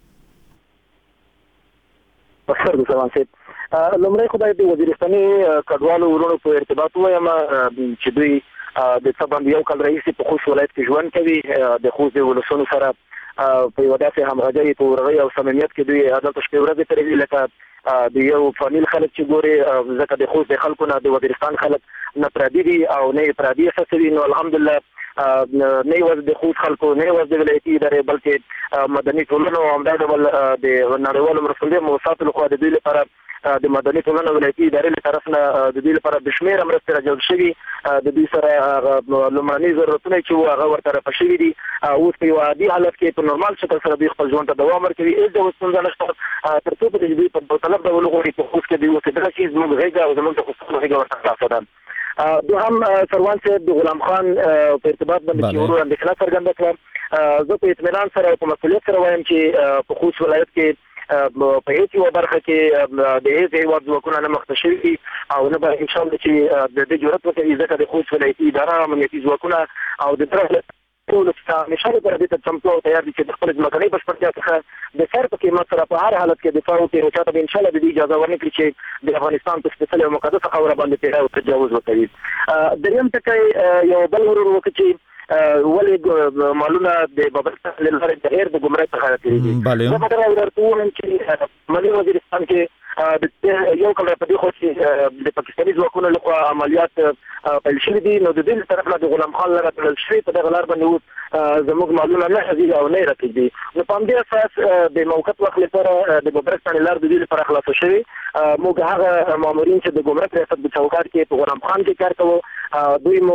بخیر سلام صاحب. لومړی خدای د وزیرستاني کډوالو ورونو په ارتباط وایم چې دوی د څبند یو کال رئیس په خوست ولایت کې ژوند کوي. د خوست د ولسونو سره په یو داسې همغږي په ورغي او صمیمیت کې دوی عادت شپې ورځې ترې لکه د یو فامیل خلک چې ګوري ځکه د خوست د خلکو نه د وزیرستان خلک نه پردي دي او نه پردي اساسي. نو الحمدلله نه وز د خوست خلکو نه وز د ولایتي ادارې بلکې مدني ټولنو او همدا ډول د نړیوالو مرستندویه موسساتو لخوا د دوی لپاره د مدني ټولنو ولایتي ادارې له طرف نه د دوی لپاره د شمېر مرستې راجلب شوي. د دوی سره لومړني ضرورتونه چې هغه ورته رافه شوي دي. اوس په یو عادي حالت کې په نورمال شکل سره دوی خپل ژوند ته دوام ورکوي. هېڅ ډول ستونزه نشته تر څو پورې دوی په طلب ډول وغواړي په خوست کې دوی اوسېدلی شي. زموږ غېږه او زموږ د خوستانو غېږه ورته خلاصه ده. دوهم سروان صاحب د غلام خان په ارتباط باندې چې ورور اندېښنه څرګنده کړه. زه په اطمینان سره او په مسؤلیت سره وایم چې په خوست ولایت کې په هیڅ یو برخه کې د هیڅ هیواد ځواکونه نه مخته شوي او نه به ان شاء الله چې د دې جرأت وکړي ځکه د خوست ولایتي اداره امنیتي ځواکونه او د طرف ټول همیشه لپاره د چمتو او تیار دي چې د خپل ځمکنۍ بشپړتیا څخه د سر په قیمت سره په هر حالت کې دفاع وکړي او چاته به ان شاء الله د دې اجازه ورنکړي چې د افغانستان په سپېڅلې او مقدسه خاوره باندې پیړۍ او تجاوز وکړي. دریم ټکی یو بل ورور وکړي چې ولې مالونه د بابرستان لپاره د غیر د ګمرک څخه راځي. زه به درته وایم چې ملي وزیرستان کې د یو کال په دې خو چې د پاکستاني ځواکونو لخوا عملیات پیل شوي دي نو د دې طرف نه د غلام خان لاره تړل شوي په دغه لار باندې اوس زموږ مالونه نه راځي او نه راکېږي. نو په همدې اساس د موقت وخت لپاره د بابرستان لار د دې لپاره خلاصه شوي. موږ هغه مامورین چې د ګمرک ریاست په چوکاټ کې په غلام خان کې کار کوو دوی مو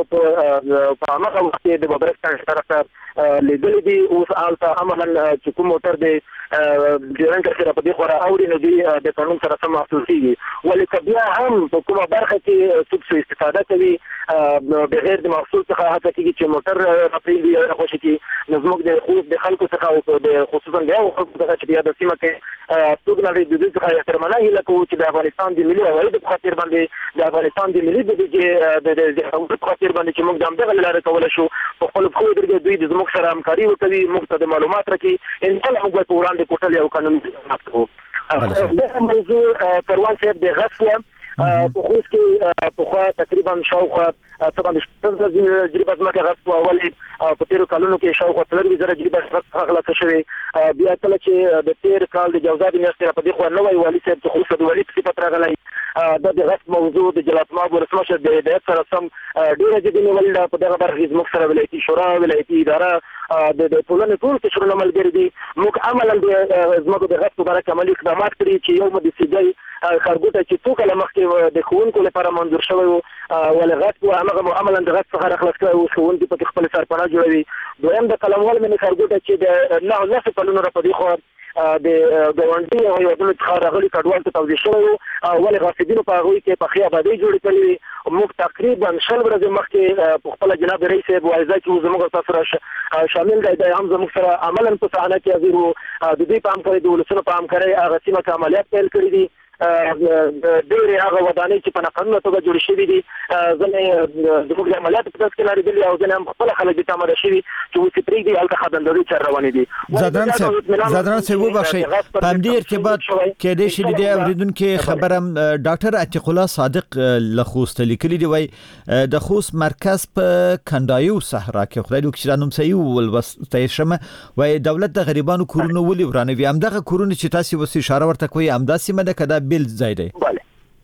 په هغه وخت کې د بابرستان طرف ته لیدلې دي. اوس هلته عملا چې کوم موټر دی ډیرنګ سره په دې خورا اوري نو دوی د قانون سره سم محسوسېږي. ولې که بیا هم په کومه برخه کې څوک څه استفاده کوي بغیر د محصول څخه هڅه کېږي چې موټر راپرېږدي یا راخوشي کړي نو زموږ د خوست د خلکو څخه او د خصوصا د هغو خلکو څخه چې بیا د سیمه کې څوک نه د دوی څخه احترامانه هیله کوو چې د افغانستان د ملي عوایدو په خاطر باندې د افغانستان د ملي بودیجې د عوایدو په خاطر باندې چې موږ د همدغه لارې کولی شو په خپلو پښو ودرېږي دوی د زموږ سره همکاري وکوي موږ ته د معلومات راکړي انشاءالله موږ به په وړاندې کوټلې او قانوني خدمات کوو. دغه موضوع کروان صاحب د غصب په خوست کې پخوا تقریبا شاوخوا طبعا د شپږ جریبه ځمکه غصب ولې په تیرو کلونو کې شاوخوا څلور زره جریبه غصب شوې. بیا کله چې د تیر کال د جوزا د میاشتې په دې خوا نوی والي صاحب چې خوست د والي په صفت راغلی دا د غصب موضوع د جلاتماب ولسمشر د هدایت سره سم ډېره جدي نیول ده. په دغه برخه کې زموږ سره ولایتي شورا ولایتي اداره د ټولنې ټول قشرونه ملګري دي. موږ عملا د ځمکو د غصب په باره کې عملي اقدامات کړي چې یو مو د سیګۍ ښارګوټی چې څو کاله مخکې د ښوونکو لپاره منظور شوی و ولې غصب همغه مو عملا د غصب څخه راخلاص کړی و ښوونکي پکې خپلې سرپناه جوړوي. دویم د قلموال مینې ښارګوټی چې د نهو لسو کلونو راپدې خوا د ګاونډي او یو څخه راغلي کډوال ته توضیح شوی او ولې غاصبینو په هغوی کې په خیا آبادي جوړې کړې موږ تقریبا شل ورځې مخکې په خپل جناب رئیس صاحب وایي چې زموږ تاسو سره شامل دی دا هم زموږ سره عملاً په صحنه کې حاضر وو د دې په همکارۍ د ولسونو په همکارۍ هغه سیمه کې عملیات پیل کړي دي ډېرې هغه ودانۍ چې په ناقانونه توګه جوړې شوي دي ځینې زموږ د عملیاتو په ترڅ کې لارېدلي او ځینې هم خپله خلک دې ته اماده شوي چې اوس یې پرېږدي هلته خدمتداري چارې روانې دي. زادران صاحب زادران صاحب وبخښئ په همدې ارتباط کېدای شي د دې اورېدونکي خبر هم ډاکټر عتیق الله صادق له خوست لیکلي دي وایي د خوست مرکز په کندایو صحرا کې خدای دې وکړي چې دا نوم صحیح وولوستی شمه وایي دولت د غریبانو کورونه ولې ورانوي همدغه کورونه چې تاسې اوس اشاره ورته کوئ همدا سیمه ده که دا بیل ځای دی؟ بله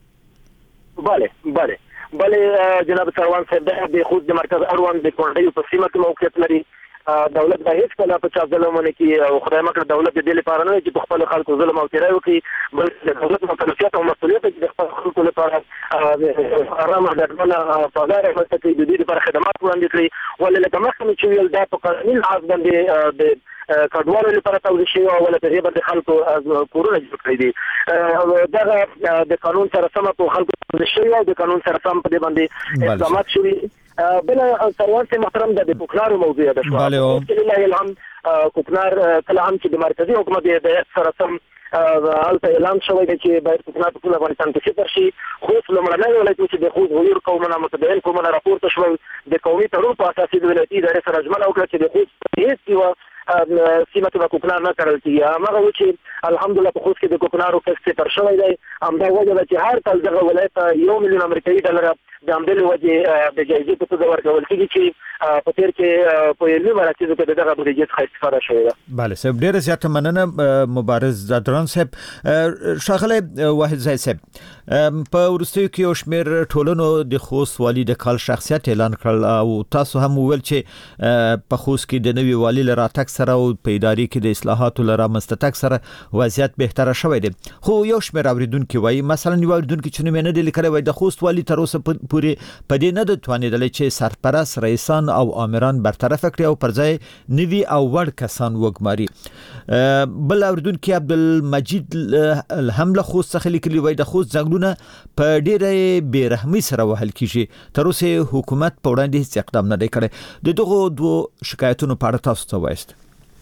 بله بله بله جناب سروان صاحب د خوست د مرکز اړوند د کونډیو په سیمه کې موقعیت لري. دولت به هیڅ کله په چا ظلم ونه کړي او خدای مکړه دولت د دې لپاره نه چې په خپل خلکو ظلم او تیری وکړي بلکې د دولت مکلفیت او مسؤلیت چې د خپل خلکو لپاره آرامه ډاډمنه پګار رامنځته کړي د دې لپاره خدمات وړاندې کړي ولې لکه مخکې مې چې ویل دا په قانوني لحاظ باندې د کډوالو لپاره توضیح شوی او ولې په دې باندې خلکو کورونه جوړ کړي دي دغه د قانون سره سم په خلکو توضیح شوی او د قانون سره سم په دې باندې اقدامات شوي. بل سروان سے محترم د کوکنارو موضوع ده شو لله الحمد کوکنار کله هم چې د مرکزی حکومت د هدایت سره سم البته اعلان شوی دی چې باید کوکنار په ټول افغانستان کې فطر شي خو لمړنۍ ولایت چې د خوست غویر قومونه متدین قومونه راپورته شول د قومي تړون په اساس د ولایتي ادارې سره ژمنه وکړه چې د خوست هیڅ یوه سیمه کې به کوکنار نه کرل کېږي. هماغه و چې الحمدلله په خوست کې د کوکنارو کښت صفر شوی دی همدا وجه ده چې هر کال دغه ولایت ته یو میلیون امریکایي ډالره د همدې وجې د جایزې په توګه ورکول کېږي چې په تېر کې په علمي مراکزو کې د دغه بودیجې څخه استفاده شوې ده. بله صاحب ډېره زیاته مننه مبارز زادران صاحب. ښاغلی واحد زی صاحب په وروستیو کې یو شمېر ټولنو د خوست والي د کال شخصیت اعلان کړل او تاسو هم وویل چې په خوست کې د نوي والي له راتګ سره او په ادارې کې د اصلاحاتو له رامنځته تګ سره وضعیت بهتره شوی دی خو یو شمېر اورېدونکي وایي مثلا یو اورېدونکي چې نوم یې نه دی لیکلی وایي د خوست والي تر اوسه پورې په دې نه ده توانېدلی چې سرپرست رئیسان او آمران برطرفه کړي او پر ځای نوي او وړ کسان وګماري. بل اورېدونکي عبدالمجید هم له خوست څخه لیکلي وایي د خوست ځنګلونه په ډېره بې رحمۍ سره وهل کېږي تر اوسه حکومت په وړاندې هېڅ اقدام نه دی کړی. د دغو دوو شکایتونو په اړه تاسو څه وایاست؟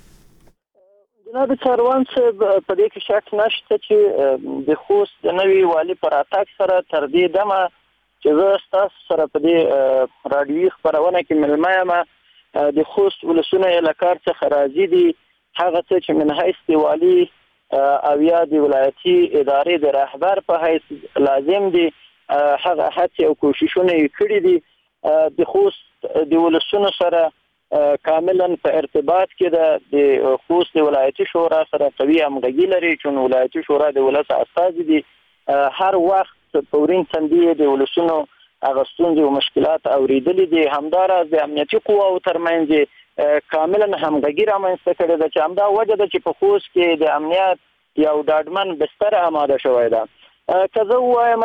جناب سروان صاحب په دې کې شک نشته چې د خوست د نوي والي پر راتګ سره تر دې دمه چې زه ستاسو سره په دې راډیوي خپرونه کې ملمه یم د خوست ولسونه یې له کار څخه راضي دي هغه څه چې من حیث د والي او یا د ولایتي ادارې د رهبر په حیث لازم دي هغه هڅې او کوششونه یې کړي دي. د خوست د ولسونو سره کاملا په ارتباط کې د خوست ولایتي شورا سره قوي همغږي لري چې ولایتي شورا د ولس استازي دي هر وخت په ورین تندي د ولسونو هغه ستونزې او مشکلات اوریدلي دي همداراز د امنیتي قواو ترمنځ کاملا همغږي رامنځته کړې ده چې همدا وجه ده چې په خوست کې د امنیت یو ډاډمن بستر آماده شوی ده. که زه ووایم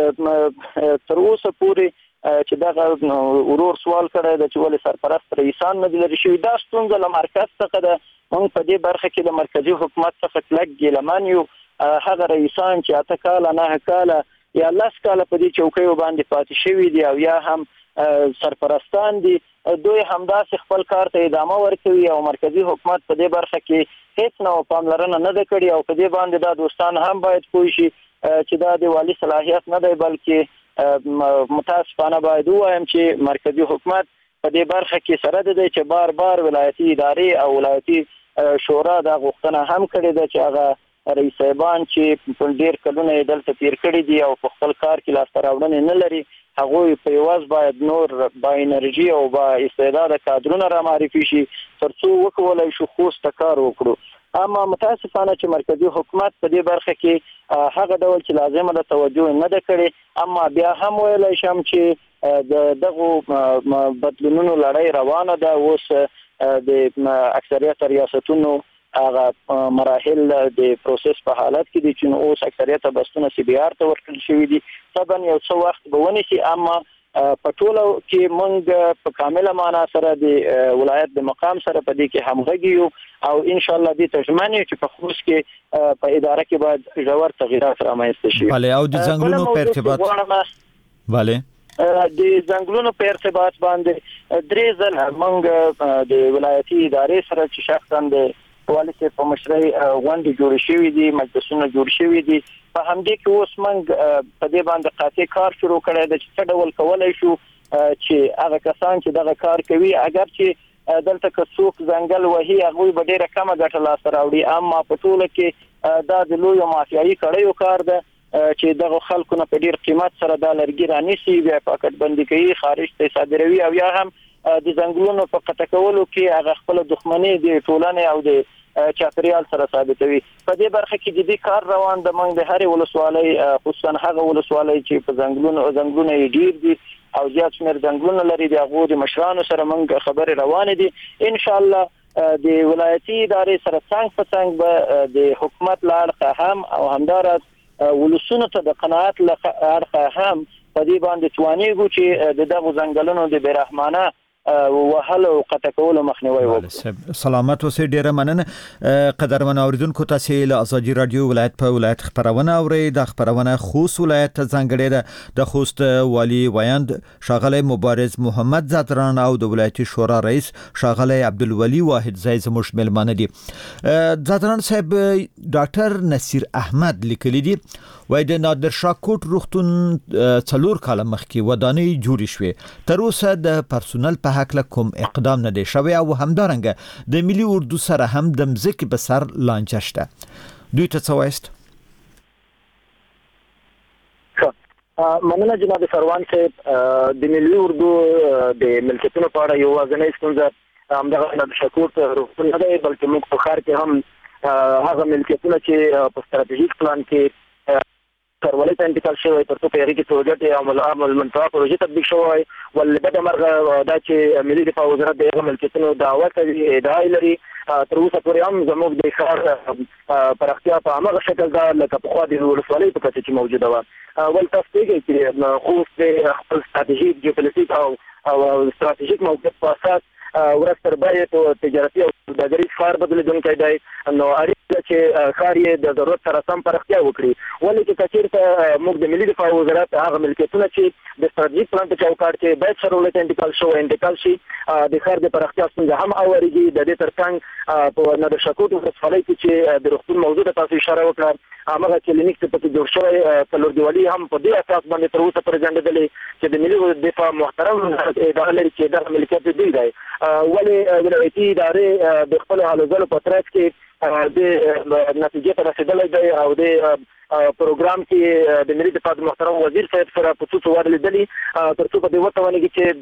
چې تر اوسه پورې چې دغه ورور سوال کړی ده چې ولې سرپرست رئیسان نه دي لرې شوي دا ستونزه له مرکز څخه ده. موږ په دې برخه کې د مرکزي حکومت څخه کلک ګیلمن یو هغه رئیسان چې اته کاله نه کاله یا لس کاله په دې چوکیو باندې پاتې شوي دي او یا هم سرپرستان دي دوی همداسې خپل کار ته ادامه ورکوي او مرکزي حکومت په دې برخه کې هیڅ نه پاملرنه نه ده کړې او په دې باندې دا دوستان هم باید پوه شي چې دا د والي صلاحیت نه دی بلکې متاسفانه باید ووایم چې مرکزي حکومت په دې برخه کې سره ده چې بار بار ولایتي ادارې او ولایتي شورا دا غوښتنه هم کړې ده چې هغه رئیس صاحبان چې په ډیر کلونه یې دلته تیر کړي دي او په خپل کار کې لاسته راوړنې نه لري هغوی په یوازې باید نور با انرژي او با استعداده کادرونه را معرفي شي تر څو وکولای شو خوست ته کار وکړو. اما متاسفانه چې مرکزي حکومت په دې برخه کې هغه ډول چې لازمه ده توجه نه ده کړې اما بیا هم ویلی شم چې د دغو بدلونونو لړۍ روانه ده. اوس د اکثریت ریاستونو هغه مراحل د پروسس په حالت کې دي چې اوس اکثریت بستونه سی بي آر ته ورکړل شوي دي طبعا یو څه وخت به ونیسي اما په ټولو کې موږ په کامله معنا سره د ولایت د مقام سره په دې کې همغږي یو او ان شاء الله دې تجمعنی چې په خوست کې په اداره کې باید ژور تغیرات رامنځته شي. بله او د ځنګلونو په ارتباط بله د ځنګلونو په ارتباط باندې درې ځله موږ د ولایتي ادارې سره چې شخصا د والي په مشرۍ غونډې جوړې شوې دي، مجلسونه جوړ شوي دي. په همدې کې اوس موږ په دې باندې قاطع کار شروع کړی دی چې څه ډول کولای شو چې هغه کسان چې دغه کار کوي اگر چې دلته که څوک ځنګل وهي هغوی به ډېره کمه ګټه لاسته راوړي، اما په ټوله کې دا د لویو مافیایي کړیو کار ده چې دغه خلکو نه په ډېر قیمت سره دا لرګي رانیسي، بیا پاکټ بندي کوي، خارج ته صادروي او یا هم د ځنګلونو په قطع کولو کې هغه خپل دښمنۍ د ټولنې او د چاپریال سره ثابتوي. په دې برخه کې جدي کار روان د موږ د هرې ولسوالۍ خصوصا هغه ولسوالۍ چې په ځنګلونو ځنګلونه یې ډیر دي او زیات شمېر ځنګلونه لري د هغو د مشرانو سره موږ خبرې روانې دي. ان شاء الله د ولایتي ادارې سره څنګ په څنګ به د حکومت له اړخه هم او همداراز ولسونو ته د قناعت له اړخه هم په دې باندې توانېږو چې د دغو ځنګلونو د بېرحمانه وهلو او قطع کولو مخنیوي وکړو. سلامت اوسئ. ډیره مننه قدرمن اوریدونکو، تاسو له ازادي رادیو ولایت په ولایت خبرونه اورئ. د خبرونه خوست ولایت ته ځانګړې ده. د خوست والی ویاند شاغلی مبارز محمد زادران او د ولایتي شورا رئیس شاغلی عبدالولی واحد زای زموږ ملمانه دي. زادران صاحب، ډاکټر نصیر احمد لیکلی دی وای د نادر شاه کوټ روغتون څلور کاله مخکې ودانۍ جوړې شوې، تر اوسه د پرسونل په حق کوم اقدام نه دی شوی او همدارنګه د ملي اردو سره هم د مځکې په سر لانجه شته. دوی ته څه وایست؟ مننه جناب سروان صاحب. د ملي اردو د ملکیتونو په اړه یو ځنې ستونزه همدغه نادر شاه کوټ روغتون نه دی، بلکې موږ په ښار کې هم هغه ملکیتونه چې په ستراتیژیک پلان کې ترولې ته انتقال شوی تر څو په هغې کې پروژې عمل عمل منطقه پروژې تطبیق شوی ولې بده مرغه دا چې ملي دفاع وزارت د هغه ملکیتونو دعوه کوي، ادعا لري تر اوسه پورې هم زموږ د ښار پراختیا په هماغه شکل ده لکه پخوا د ولسوالۍ په کچه چې موجوده وه. ول تاسو پوهېږئ چې خوست د خپل ستراتیژیک جیوپولیټیک او او ستراتیژیک موقعیت په اساس ورځ تر بلې په تجارتي او سوداګریز ښار بدلېدونکی دی، نو اړینه ده چې ښار یې د ضرورت سره سم پراختیا وکړي. ولې چې که چېرته موږ د ملي دفاع وزارت هغه ملکیتونه چې د ستراتیژیک پلان په چوکاټ کې باید سرولۍ ته انتقال شوی انتقال شي، د ښار د پراختیا ستونزه هم اورېږي. د دې تر څنګ په نادر شاه کوټ ولسوالۍ کې چې د روغتون موضوع ته تاسو اشاره وکړه، هماغه کلینیک چې پکې جوړ شوی څلور دیوالي هم په دې اساس باندې تر اوسه پورې ځنډېدلې چې د ملي دفاع محترم وزارت ادعا لري چې دغه ملکیت دوی دی. ولې ولایتي ادارې د خپلو هلو ځلو په ترڅ کې د نتیجې ته رسېدلی دی او د پروګرام کې د ملي دفاع محترم وزیر صاحب سره په څو څو وار لیدلي تر څو په دې وتوانېږي چې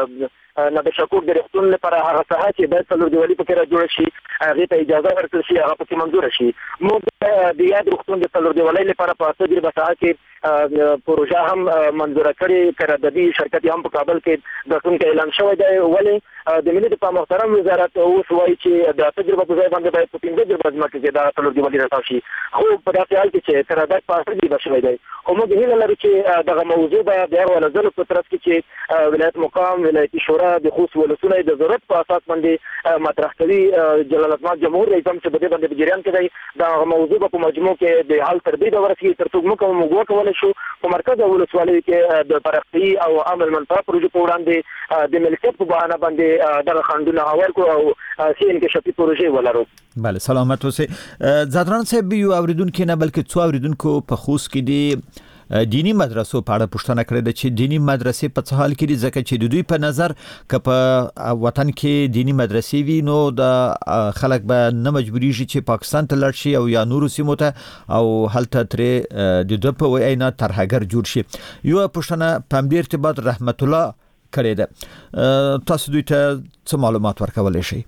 د نادر شاه کوټ د روغتون لپاره هغه ساحه چې باید څلور دیوالي پکې را جوړه شي هغې ته اجازه ورکړل شي، هغه پکې منظوره شي. موږ د یاد روغتون د څلور دیوالۍ لپاره په اته جریبه ساحه کې پروژه هم منظوره کړې، قراردادي شرکت هم په کابل کې ګټونکی اعلان شوی دی. ولې د ملي دفاع محترم وزارت اوس وایي چې د اته جریبه په ځای باندې باید په پنځه جریبه ځمکه کې دا څلور دیوالي راتاو شي، خو په داسې حال کې چې قرارداد په اته جریبه شوی دی. خو موږ هیله لرو چې دغه موضوع به د هغو هلو ځلو په ترڅ کې چې ولایت مقام ولایتي شورا د خوست ولسونه د ضرورت په اساس باندې مطرح کوي، جلال اباد جمهور رئیس هم چې په دې باندې په جریان کې دی، دا موضوع په مجموع کې د حل تر دې ورسېږي تر څو موږ موږ وکولی شو په مرکز ولسوالۍ کې د پراختیايي او عمل منطقه پروژې په وړاندې د ملکیت په بهانه باندې دغه خنډونه هوار کړو او سی انکشافي پروژې ولرو. بله، سلامت اوسئ. زادران صاحب، یو اوریدونکو نه بلکې څو اوریدونکو په خوست کې دي دینی مدرسو په اړه پوښتنه کړې ده چې دینی مدرسې په څه حال کې دي، ځکه چې د دوی په نظر که په وطن کې دینی مدرسې وي نو د خلک به نه مجبوریږي چې پاکستان ته لاړ شي او یا نورو سیمو ته او هلته ترې د دوی په وینا ترهګر جوړ شي. یو پوښتنه په همدې ارتباط رحمت الله کړې ده، تاسو دوی ته څه معلومات ورکولی شئ؟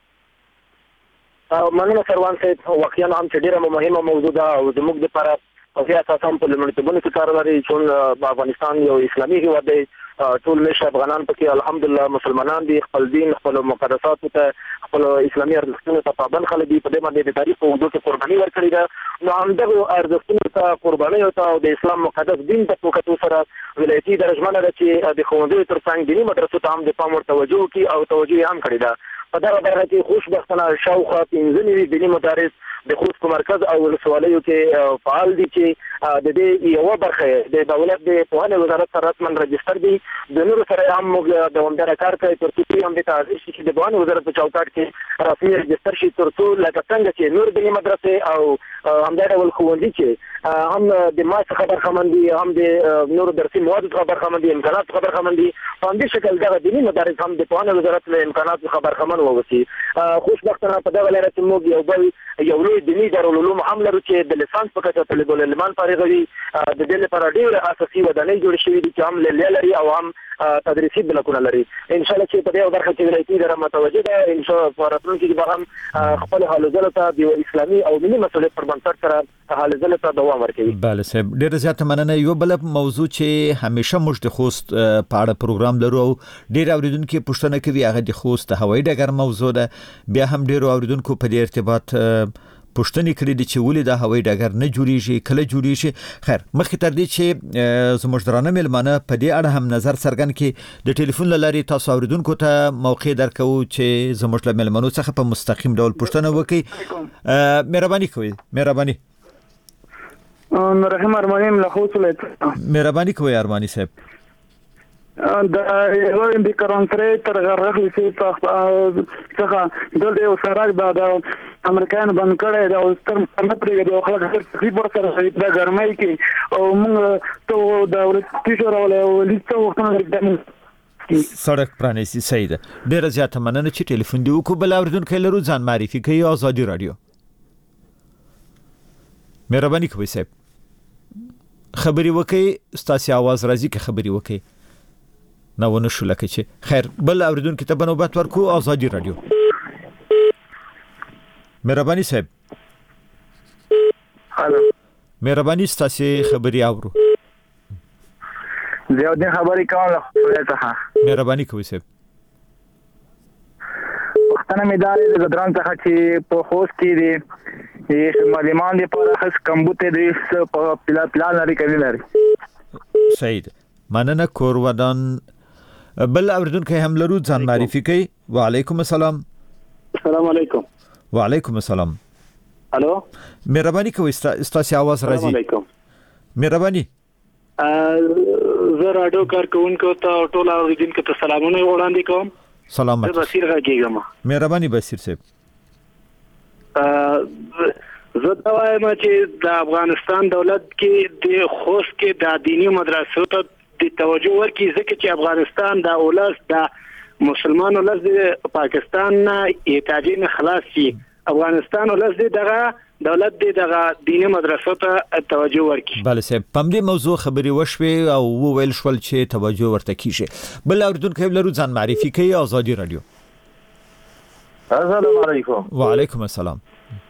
مننه سروان صاحب، واقعا هم چې ډېره مهمه موضوع ده او زموږ دپاره او یا اساسا په لمړتوبونو کې کار لري چې افغانستان یو اسلامي هیواد دی ټول نشه افغانان پکې الحمدلله مسلمانان دي خپل دین خپل مقدسات ته خپل اسلامي ارزښتونو ته پابند خلک دي په دې باندې د تاریخ په اوږدو کې قرباني ورکړې ده نو همدغه ارزښتونو ته قرباني او د اسلام مقدس دین ته په کتو سره ولایتي درجمنه ده چې د ښوونځیو ترڅنګ دیني مدرسو ته هم د پام ور توجه کوي او توجه هم کړې ده په دغه برخه کې خوشبختانه شاوخوا پنځه نوي دیني مدارس د خوست په مرکز او ولسوالیو کې فعال دي چې د دې یو برخه د دولت د پوهنې وزارت سره رسماً رجستر دي د نورو سره هم موږ دوامداره کار کوي تر څو هم د تعزیز شي چې د پوهنې وزارت په چوکاټ کې رسمي رجستر شي تر څو لکه څنګه چې نور دیني مدرسې او همدا ډول ښوونځي چې هم د ما څخه برخمن دي هم د نورو درسي موادو څخه برخمن دي امکانات څخه برخمن دي په همدې شکل دغه دیني مدارس هم د پوهنې وزارت له امکاناتو څخه برخمن ووسي خوشبختانه په دغه لاره چې موږ یو بل یو لوی دیني دارالعلوم هم لرو چې د لیسانس په کچه طالب العلمان فارغوي د دې لپاره ډېر اساسي ودانۍ جوړې شوې دي چې هم لیلیه لري او هم تدریسي بلاکونه لري ان شاء الله چې په دې برخه کې ولایتي اداره متوجه ده ان شاء الله په راتلونکي کې به هم خپل حالو ځلو ته د اسلامي او ملي مسؤلیت پر بنسټ سره حالو ځلو ته دوام ورکوي. بله صاحب ډېره زیاته مننه. یو بل موضوع چې همیشه موږ د خوست په اړه پروګرام لرو او ډېر اوریدونکو پوښتنه کوي هغه د خوست هوایي ډګر موضوع ده. بیا هم ډېر اوریدونکو په دې ارتباط پوښتنې کړې دي چې ولې د هوایي ډګر نه جوړیږي کله جوړیږي. خیر مخکې تر دې چې زموږ درانه مېلمانه په دې اړه هم نظر څرګند کړي د ټلیفون له لارې تاسو اوریدونکو ته موقع درکو چې زموږ له مېلمنو څخه په مستقیم ډول پوښتنه وکړي. مهرباني کوئ مهرباني رحیم ارمانی ملخوص ولایت مهرباني کوئ ارمانی صاحب د یو د کانفرنس تر غرغ لسی څخه د یو سراج د امریکایانو باندې کړه د اوستر په پرې د خلک تقریبا سره د ګرمۍ کې او موږ ته د ولایتي شورا ولایتي وختونه سړک پرانیسي سید ډېر زیاته مننه چې ټلیفون دی وکړو. بل اوریدونکو لرو ځان معرفي کوي آزادي رادیو. مهرباني کوئ صاحب خبري وکړئ ستاسو आवाज راځي که خبري وکړئ نو ونه شو لکه چې خیر بل اوریدونکو ته بنوبت ورکو آزادي رادیو. مهرباني صاحب هالو مهرباني ستاسو خبري اورو زه د خبري کوم له څخه مهرباني کوئ صاحب. وختونه مې دالې د ګدران څخه چې په خوست کې دي یې معلمان دي په خاص کمبوته دي په پلا پلان لري کوي لري سید مننه کور ودان. بل اوریدونکو هم لرو ځان معرفي کوي. وعلیکم السلام. السلام علیکم. وعلیکم السلام. الو مهرباني کوئ ستاسو आवाज راځي. السلام علیکم. مهرباني زه راډیو کارکونکو ته ټول اوریدونکو ته سلامونه وړاندې کوم. سلامت. زه بصیر غږیږم. مهرباني بصیر صاحب. زه دا وایم چې د افغانستان دولت کې د خوست کې د دینی مدرسو ته د توجه ورکړي ځکه چې افغانستان د اولس د مسلمانانو ولس د پاکستان نه احتیاجي نه خلاص شي. افغانستان ولس دغه دولت دغه دینی مدرسو ته توجه ورکړي. بله صاحب په دې موضوع خبري وشوي او وویل شول چې توجه ورته کیږي. بل اوریدونکو لرو ځان معرفي کوي آزادي رادیو. السلام علیکم. وعلیکم السلام.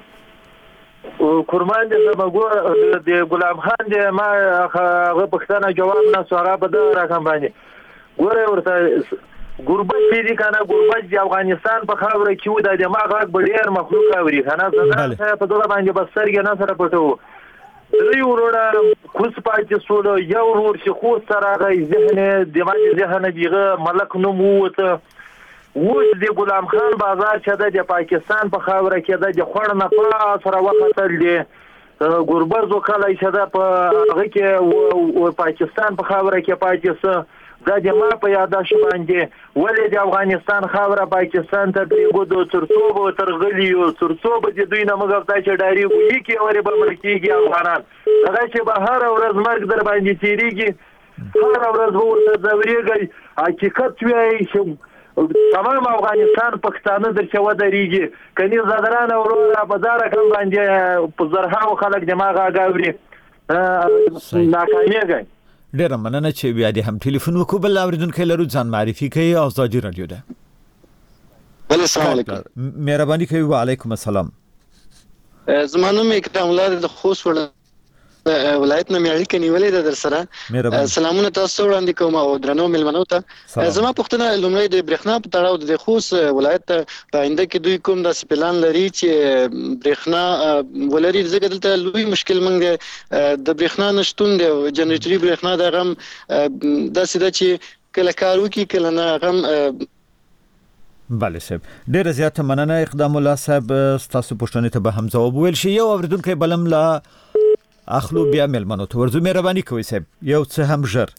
قربان دې زبګور د غلام خان دې ما هغه پښتنه جواب نه سوغه په دغه رقم باندې ګوره ورته ګوربت دې کنه ګوربت د افغانستان په خاوره کې و د دماغ غږ ډېر مخلوق اوري کنه زه په دغه باندې بسرګ نه سره پټو دوی وروړه کوس پاتې سولو یو ور شي خو سره غي ذهن دماغ ذهن دیغه ملک نو موته وښ د غلام خان بازار چې د پاکستان په خاوره کې د خور نه په سره وختل دي ګوربت زو کله چې د په هغه کې پاکستان په خاوره کې پاتې دا د ما په یاداش باندې ولې د افغانستان خاوره پاکستان ته پریګو ترڅو به ترغلیو ترڅو به د دوی نه مګر دا چې ډاری وي کې اوري به ملکیږي افغانان هغه چې به هر ورځ مرګ در باندې تیریږي هر ورځ ورته زوريږي حقیقت وایي چې تمام افغانستان پښتانه درچو دريږي کني زادران اورو بازار کم باندې په زرهاو خلک دماغ غاوري ناکاميږي. ډیر مننه چې بیا دې هم ټلیفون وکړو. بل اوریدونکو لرو ځان معرفي کوي آزادي رادیو ده. بل السلام علیکم. مهرباني کوي. وعلیکم السلام. زمانو مې کرام الله د خوست ول ولایت نه مې اړیکه نیولې ده در سره. سلامونه تاسو وړاندې کوم او درنو ملمنو ته. زما پوښتنه لومړی د برېښنا په تړاو د خوست ولایت په آینده کې دوی کوم داسې پلان لري چې برېښنا ولري؟ ځکه دلته لوی مشکل موږ د برېښنا نشتون دی، جنریټري برېښنا د غم داسې ده چې کله کار وکړي کله نه غم. بله صاحب ډیره زیاته مننه اقدام الله صاحب، تاسو پوښتنې ته به هم ځواب ویل شي. یو اوریدونکو بلم لا اخلو بیا ملمنو ته ورزو. مهرباني کوئ صاحب یو څه هم ژر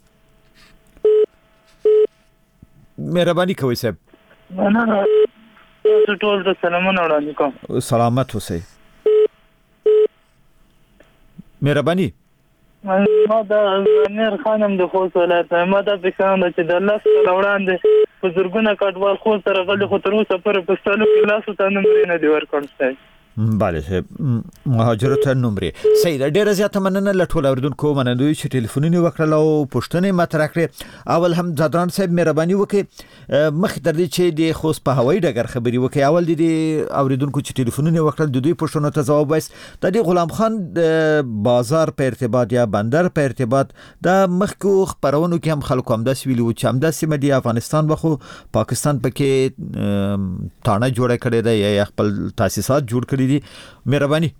مهرباني کوئ صاحب. مننه تاسو ټول ته سلامونه وړاندې کوم. سلامت اوسئ. مهرباني. ما دا امیر خانم د خوست ولایت ما دا فکرانه چې د لاس وړاندې په زرګونه کډوال خو سره غلي خو تر اوسه پر پستالو کې لاس ته نمبر نه دی ورکړل شوی. بله صاحب مهاجرت نمرې سید ډیره زیاته مننه لټول اوریدونکو منندوی چې ټلیفونونه وکړل او پوښتنې مطرح کړې. اول هم زادران صاحب مهرباني وکړئ مخ تر دې چې د خوست په هوایي ډګر خبري وکړي. اول د اوریدونکو چې ټلیفونونه وکړل د دوی پوښتنو ته ځواب وایس. د غلام خان بازار په ارتباط یا بندر په ارتباط د مخکو خبرونو کې هم خلکو هم د ویلو چې هم د سیمه دی افغانستان بخو پاکستان پکې تانه جوړه کړې ده یا خپل تاسیسات جوړ کړي. مهرباني.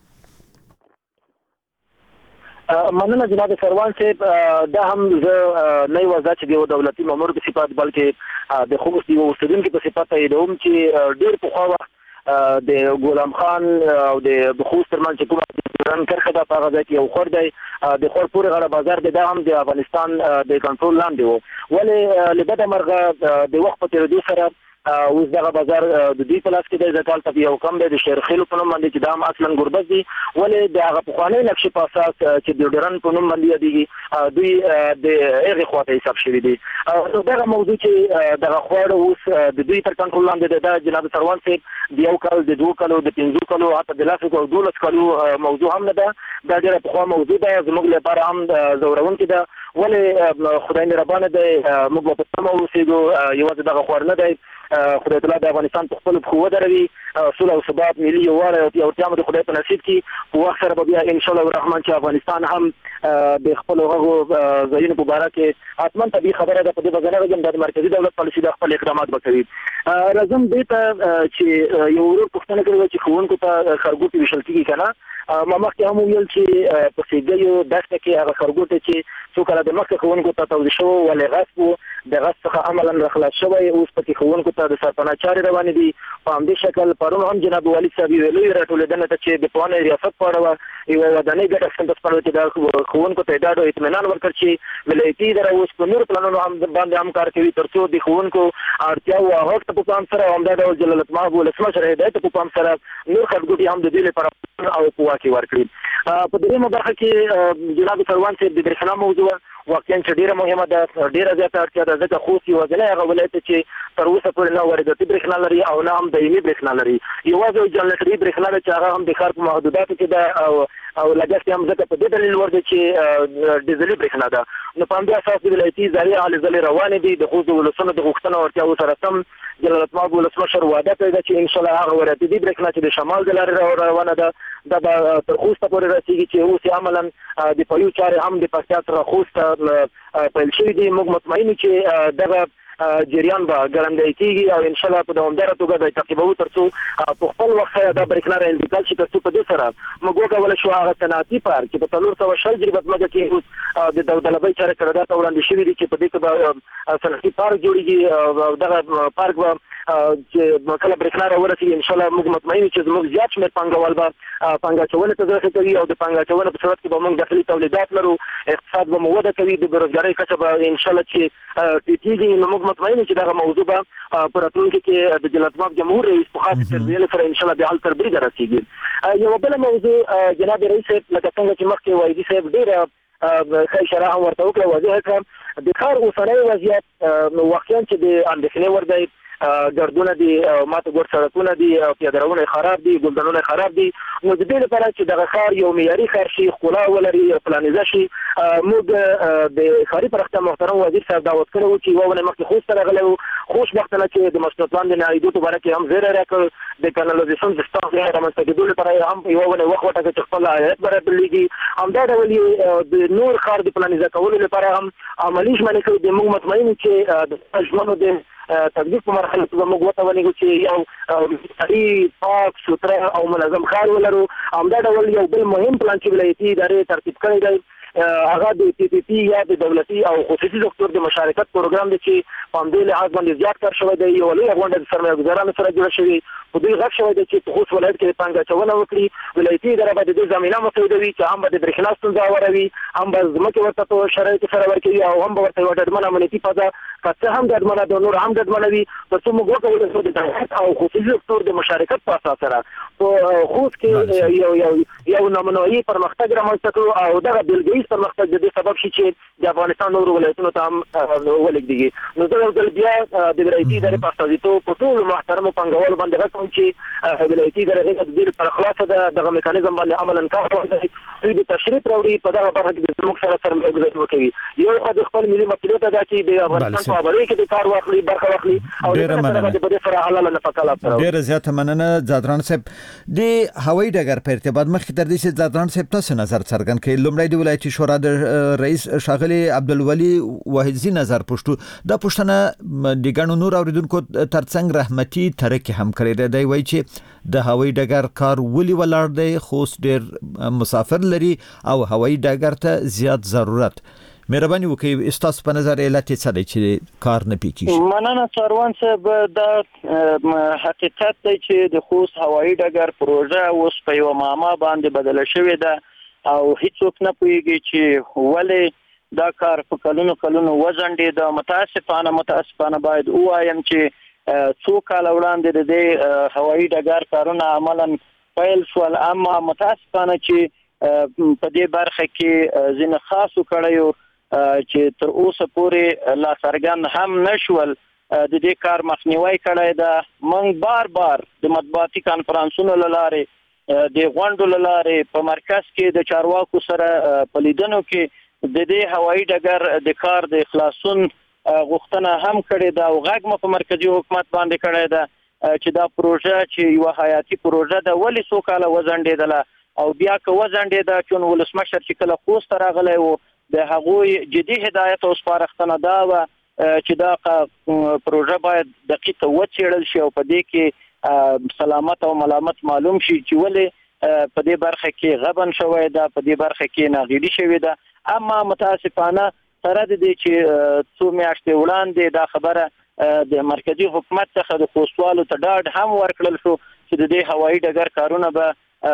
مننه جناب سروان صاحب. دا هم زه نه وځه چې د دولتي مامور په صفت بلکې د خوست یو اوسیدونکو په صفت یې دوم چې ډېر په خوا د غلام خان او د خوست ترمن چې کومه رن کرخه د هغه ځای یو خور دی د خور پورې غړ بازار د هم د افغانستان د کنټرول لاندې وو ولې لبد مرغه د وخت په تیریدو سره اوس دغه بازار د دې په لاس کې د ځکال ته یو کم دی د شیرخیلو په نوم باندې چې دا هم اصلا ګربز دی ولې د هغه پخوانی نقشې په اساس چې د ډیرن په نوم باندې دی دوی د هغه خواته حساب شوی دی. دغه موضوع چې دغه خوړ اوس د دوی تر کنټرول لاندې د جناب سروان صاحب د یو کال د دوه کالو د پنځو کالو حتی د لاسو او دولس کالو موضوع هم نه ده. دا ډیره په خوا موضوع ده زموږ لپاره هم زورون کې ده ولې خدای مهربانه دی موږ په سمو اوسېږو یوازې دغه خوړ نه دی. خدای تعالی د افغانستان په خپل خو ودروي صلح او ثبات ملي یووالی او تیامه د خدای په نصیب کې په وخت سره بیا ان شاء الله الرحمن چې افغانستان هم د خپل هغه ځایونو په اړه کې حتما طبي خبره ده په دې بغیر هم د مرکزی دولت پالیسي د خپل اقدامات وکړي. راځم دې ته چې یو ورو پوښتنه کوي چې خوونکو ته خرګوټي وشل کیږي کنه ما مخکې هم ویل چې په سیګیو دغه کې هغه خرګوټي چې څو کله د مخکې خوونکو ته توضیح شو ولې غصب د غصب څخه عملاً رخلاص شوی اوس پکې خوونکو ته د ساتنه چارې روانې دي. په همدې شکل پرون هم جناب والي صاحب ویلي راټولېدنه ته چې د پوهنې ریاست په اړه یو ودانۍ ګډه سنټس په اړه چې د خوونکو ته ډاډ او اطمینان ورکړ چې ولایتي اداره اوس په نور پلانونو هم باندې هم کار کوي ترڅو د خوونکو اړتیا او هغه په پام سره هم د جلالت محبوب ولسمشر هدایت په پام سره نور خلکو هم د دې لپاره او قواکي ورکړي. په دې برخه کې جناب سروان صاحب د برېښنا موضوع واقعا چې ډیره مهمه ده ډیره زیاته اړتیا ده ځکه خوست یو ځای هغه ولایت چې تر اوسه پورې نه وارداتي برېښنا لري او نه هم دایمي برېښنا لري. یوازې جنریټري برېښنا ده چې هغه هم د ښار په محدوداتو کې ده او او لګښت هم ځکه په دې دلیل ور دي چې ډیزلي برېښنا ده. نو په همدې اساس د ولایتي ادارې هلې ځلې روانې دي د خوست د ولسونو د غوښتنو او اړتیاوو سره سم جلالت محبوب ولسمشر وعده کوي چې ان شاء الله هغه وارداتي برېښنا چې د شمال د لارې روانه ده دا به تر خوسته پورې رسیږي چې اوس عملاً د پایو چارې هم د پښتیا سره خوسته پیل شوي دي. موږ مطمئن چې دغه جریان به ګړندی کیږي او ان شاء الله په دوامداره توګه د تعقیبو ترڅو په خپل وخت د برېښنا را انتقال شي ترڅو په دې سره موږ وکولای شو هغه صنعتي پارک چې په څلور سوه شل جریبه ځمکه کې اوس د دولتي چارې قرارداد ته وړاندې شوي دي چې په دې کې به صنعتي پارک جوړیږي. دغه پارک به چې کله برېښنا را ورسېږي ان شاء الله موږ مطمئن چې زموږ زیات شمېر پانګوال به پانګه اچونې ته زړه کوي او د پانګه اچونې په صورت کې به موږ داخلي تولیدات لرو اقتصاد به مو وده کوي د بېروزګارۍ کچه به ان شاء الله چې ټیټېږي. نو موږ مطمئن چې دغه موضوع به په راتلونکي کې د جلالت محب جمهور رئیس په خاص تربیې سره ان شاء الله بیا حل تر بریده رسېږي. یوه بله موضوع جناب رئیس صاحب لکه څنګه چې مخکې وایدي صاحب ډېره ښه اشاره هم ورته وکړه واضحه کړه د ښار اوسنی وضعیت واقعا چې د اندېښنې وړ دی ګردونه دي ماته ګور سړکونه دي پیادهروونه خراب دي ګلدانونه خراب دي نو د دې لپاره چې دغه ښار یو معیاري ښار شي ښکلا ولري پلانیزه شي موږ د ښاري پراختیا محترم وزیر صاحب دعوت کړی و چې یوه ونې مخکې خوست ته راغلی و خوشبختانه چې د مسنود لاندې نهایدو په باره کې هم زیری راکړ د کانالیزیشن سیستم د رامنځته کېدو لپاره هم یوه ونې وخت وټاکه چې خپل عاید به رابلېږي همدا ډول یې د نور ښار د پلانیزه کولو لپاره هم عملي ژمنې کوي د موږ مطمئن چې د ژمنو د تطبیق په مرحله کې موږ وتوانیږو چې یو صحیح پاک سوتره او منظم ښار ولرو همدا ډول یو بل مهم پلان چې ولایتي ادارې ترتیب کړی دی هغه د پی پی پی یا د دولتي او خصوصي سکتور د مشارکت پروګرام دی چې په همدې لحاظ باندې زیات کار شوی دی یو لویه غونډه د سرمایه‌ګزارانو سره جوړه شوې په دوی غږ شوی دی چې په خوست ولایت کې پانګه اچونه وکړي ولایتي اداره به د دې زمینه مسودوي چې هم به د برېښنا ستونزه هواروي هم به ځمکې ورته په شرایطو سره ورکوي او هم به ورته یوه ډډمنه امنیتي فضا که څه هم ډډمنه د نور هم ډډمنه وي تر څو موږ وکولی شو د دولت او خصوصي سکتور د مشارکت په اساس سره په خوست کې یو یو یو نمونهیي پرمختګ رامنځته کړو او دغه بېلګهیز پرمختګ د دې سبب شي چې د افغانستان نورو ولایتونو ته هم ولېږدېږي نو زه یو ځل بیا د ولایتي ادارې په استازیتوب په ټولو محترمو پانګوالو باندې غږ کوم چې ولایتي ادارې د دې لپاره خلاصه ده دغه میکانیزم باندې عملاً کار کوي دوی د تشریف راوړي په دغه برخه کې زموږ سره سرمایه‌ګذاري وکوي یو خو د خپل ملي مسؤلیت ادا کوي د افغانستان په ابادۍ کې د کار واخلي برخه واخلي او د دې سره حلاله نفقه لاس ډېر زیاته مننه زادران صاحب د هوایي ډګر په ارتباط مخکې تر دې چې زادران صاحب تاسو نظر څرګند کړئ لومړی د ولایتي شورا د رئیس ښاغلي عبدالولي واحدزي نظر پښتو د پښتنه د ګڼو نور اوریدونکو ترڅنګ رحمتي ترکه هم کړی دی وایي چې د هوایي ډګر کار ولې ولاړ دی خوست ډېر مسافر لري او هوایي ډګر ته زیات ضرورت مهرباني وکړئ استاسو په نظر علت څه دی چې کار نه پیکیږي مننه سروان صاحب دا حقیقت دی چې د خوست هوایي ډګر پروژه اوس په یو معما باندې بدله شوې ده او هیڅوک نه پوهیږي چې ولې دا کار په کلونو کلونو وځنډېده متاسفانه متاسفانه باید ووایم چې څو کال وړاندې د دې هوایي ډګر کارونه عملاً پیل شول اما متاسفانه چې په دې برخه کې ځینې خاصو کړیو چې تر اوسه پورې لا څرګند هم نشول د دې کار مخنیوي کړی ده موږ بار بار د مطبوعاتي کانفرنسونو له لارې د غونډو له لارې په مرکز کې د چارواکو سره په لیدنو کې د دې هوایي ډګر د کار د خلاصون غوښتنه هم کړې ده او غږ مو په مرکزي حکومت باندې کړی ده چې دا پروژه چې یو حیاتي پروژه ده ولې څو کاله وځنډېدله او بیا که وځنډېده چې ولسمشر چې کله خوست ته راغلی و د هغوی جدي هدایت او سپارښتنه دا وه چې دا پروژه باید دقیقه وڅېړل شي او په دې کې سلامت او ملامت معلوم شي چې ولې په دې برخه کې غبن شوی ده په دې برخه کې ناغېړي شوې ده اما متاسفانه سره د دې چې څو میاشتې وړاندې دا خبره د مرکزي حکومت څخه د خوستوالو ته ډاډ هم ورکړل شو چې د دې هوایي ډګر کارونه به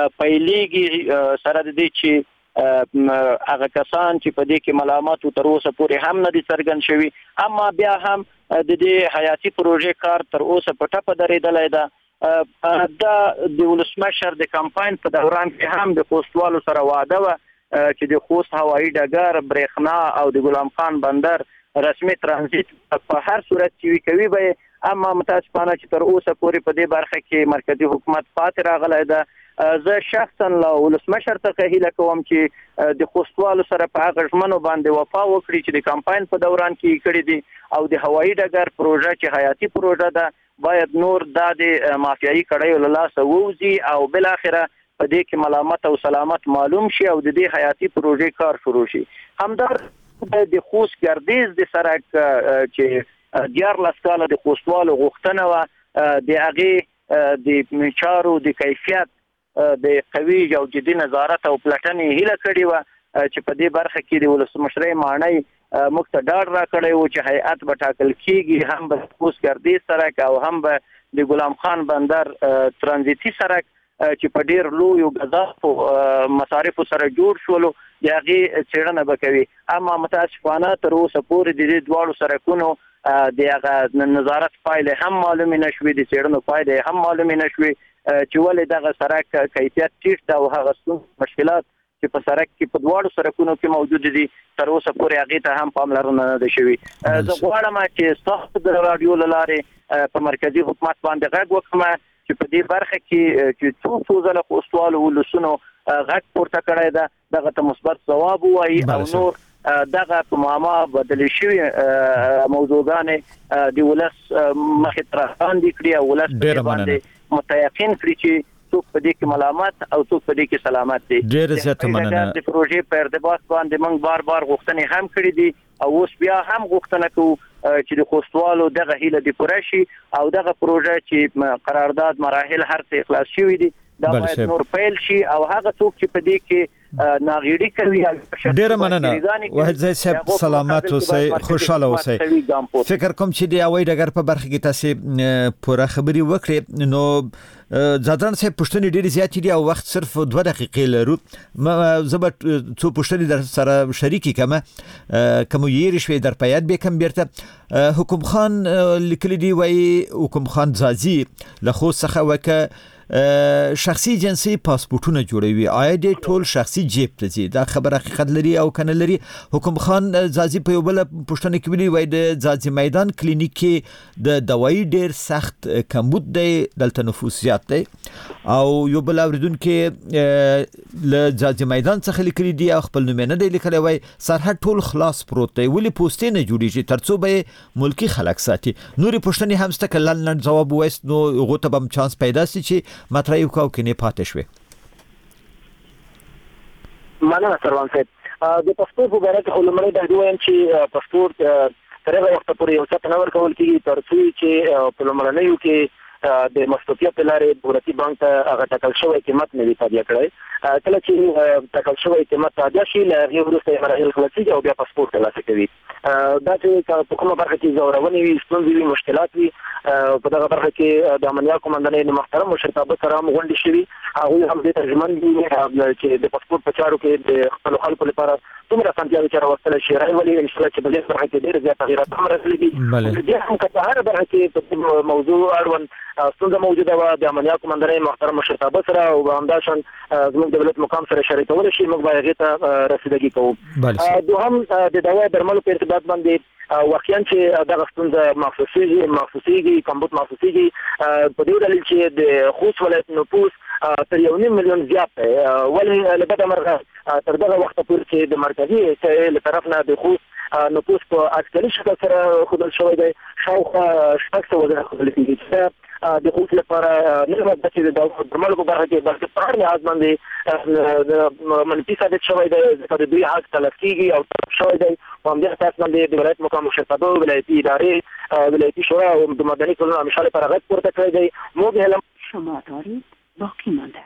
پیلېږي سره د دې چې هغه کسان چې په دې کې ملامت تر اوسه پورې هم نه دي څرګند شوي اما بیا هم د دې حیاتي پروژې کار تر اوسه په ټپه درېدلی ده دا د ولسمشر د کمپاین په دوران کې هم د خوستوالو سره وعده وه چې د خوست هوایي ډګر برېښنا او د غلام خان بندر رسمي ترانزیت په هر صورت چې وي کوي به اما متاسفانه چې تر اوسه پورې په دې برخه کې مرکزي حکومت پاتې راغلی ده زه شخصا له ولسمشر څخه هیله کوم چې د خوستوالو سره په هغه ژمنو باندې وفا وکړي چې د کمپاین په دوران کې کړي دي او د هوایي ډګر پروژه چې حیاتي پروژه ده باید نور دا د مافیایي کړیو له لاسه ووځي او بالاخره په دې کې ملامت او سلامت معلوم شي او د دې حیاتي پروژې کار شروع شي همدار د خوست ګردیز د سړک چې دیارلس کاله د خوستوالو غوښتنه وه د هغې د چارو د کیفیت د قوي او جدي نظارت او پلټنې هیله کړې وه چې په دې برخه کې د ولسمشرۍ ماڼۍ موږ ته ډاډ راکړی و چې هیئت به ټاکل کېږي هم به خوست ګردیز سړک او هم به د غلام خان بندر ترانزیتي سړک چې په ډېر لویو ګزافو مصارفو سره جوړ شولو د هغې څېړنه به کوي اما متاسفانه تر اوسه پورې د دې دواړو سړکونو د هغه نظارت پایلې هم معلومې نه شوې د څېړنو پایلې هم معلومې نه شوې چې ولې دغه سړک کیفیت ټیټ ده او هغه ستونزې مشکلات چې په سړک کې په دواړو سړکونو کې موجود دي تر اوسه پورې هغې ته هم پاملرنه نه ده شوې زه غواړم چې ستاسو د راډیو له لارې په مرکزی حکومت باندې غږ وکم چې په دې برخه کې چې څو څو ځله خوستوالو ولسونو غږ پورته کړی دا دغه ته مثبت ځواب وایي او نور دغه په معما بدل شوی موضوعګانې د ولس مخې ته راځي کړی او ولس باندې متيقن کړی چې څوک په دې کې ملامت او څوک په دې کې سلامت دي. ډېر زیات مننه. د پروژې په ارتباط باندې موږ بار بار غوښتنې هم کړې دي او اوس بیا هم غوښتنه کوو چې د خوستوالو دغه هیله د پوره شي او دغه پروژه چې قرارداد مراحل هر څه اخلاص شوی دي دا باید نور پیل شي او هغه څوک چې په دې کې ناغېړي کوي. ډېر مننه واحد زئی صاحب سلامت اوسئ خوشاله اوسئ. فکر کوم چې د هوایي ډګر په برخه کې تاسو پوره خبري وکړې نو زادران صاحب پښتنې ډېری زیات دي او وخت صرف دوه دقیقې لرو زبر څو پښتنې در سره شریکي کمه کوم یې شوي در پیاد به کم بیرته حکم خان لیکلي دی وای حکم خان زازي له خو څخه وکه شخصي جنسي پاسپورتونه جوړوي آیا د ټول شخصي جیب ته ځي دا خبر حقیقت لري او کنه لري. حکم خان زازي په یو بل پښتنه کې ویلي وای د زازي میدان کلینیک کې د دوايي ډیر سخت کمبود دی دلته نفوس زیات دی او یو بل اوریدونکو له زازي میدان څخه لیکلي دی او خپل نوم نه دی لیکلی وای سرحد ټول خلاص پروت دی ولې پوسټې نه جوړیږي ترڅو به ملکی خلک ساتي. نوري پښتنې هم ست کلل نه جواب وایست نو هغه ته هم چانس پیدا سي چې مطرح یو کو کې نه پاتې شوي. مننه سروان صاحب د پاسپورت په اړه خو لمړی د دویم چې پاسپورت تر هغه وخت پورې یو څه نه ورکول کیږي تر څو چې په لمړنیو کې د مستوفیت لارې دولتي بانک ته هغه ټاکل شوی قیمت نه وي تابع کړی کله چې ټاکل شوی قیمت تابع شي له هغه وروسته مراحل خلاصيږي او بیا پاسپورت ترلاسه کوي. دا چې په کومه برخه کې زورونې وي ستونزې وي مشکلات وي په دغه برخه کې د امنیت قومندانۍ محترم مشرتابه سره مغونډې شوي هغه هم د ترجمان دي چې د پاسپورت په چارو کې د خپل خلکو لپاره څومره اسانتیاوې چې راوستل شي راولي ان شاء الله چې په دې برخه کې ډېر زیات تغیرات هم راغلي دي. بیا هم که هر برخه کې په موضوع اړوند ستونزه موجوده و د امنیت قومندانۍ محترم مشرتابه سره او همداشان زموږ د دولت مقام سره شریکول شي موږ باید هغه ته رسیدګي کوو. دوهم د دوا درملو په ارتباط باندې واقعا چې دغه ستونزه محسوسيږي محسوسيږي کمبود محسوسيږي په دې ډول چې د خوست ولایت نفوس تر یو نیم میلیون زیات دی ولې لبد مرغه تر دغه وخت پورې چې د مرکزی له طرف نه د خوست نفوس په اټکلي شکل سره خودل شوی دی شاوخوا شپږ سوه زره خودل کېږي د خوست لپاره نه مده چې د درملو په برخه کې بلکې په هر لحاظ باندې منفي ثابت شوی دی ځکه د دوی حق تلف کېږي او تلف شوی دی په همدې اساس باندې د ولایت مقام مشرتابه ولایتي ادارې ولایتي شورا او د مدني ټولنې همیشه لپاره غږ پورته کړی دی موږ هلم شما دارید باقی مانده.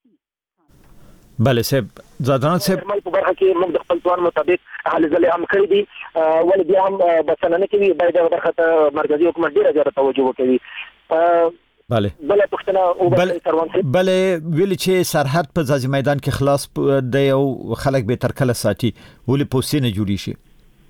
بله صاحب زادران صاحب په برخه کې موږ د خپل توان مطابق هلې ځلې هم کړی دي ولې بیا هم بسنه نه کوي باید دغه برخه ته مرکزي حکومت ډېره زیاته توجه وکړي. بله بله پښتنه او بله بله ویل چې سرحد په ځاځي میدان کې خلاص دی او خلک به تر کله ساتي ولې پوسټې نه جوړی شي.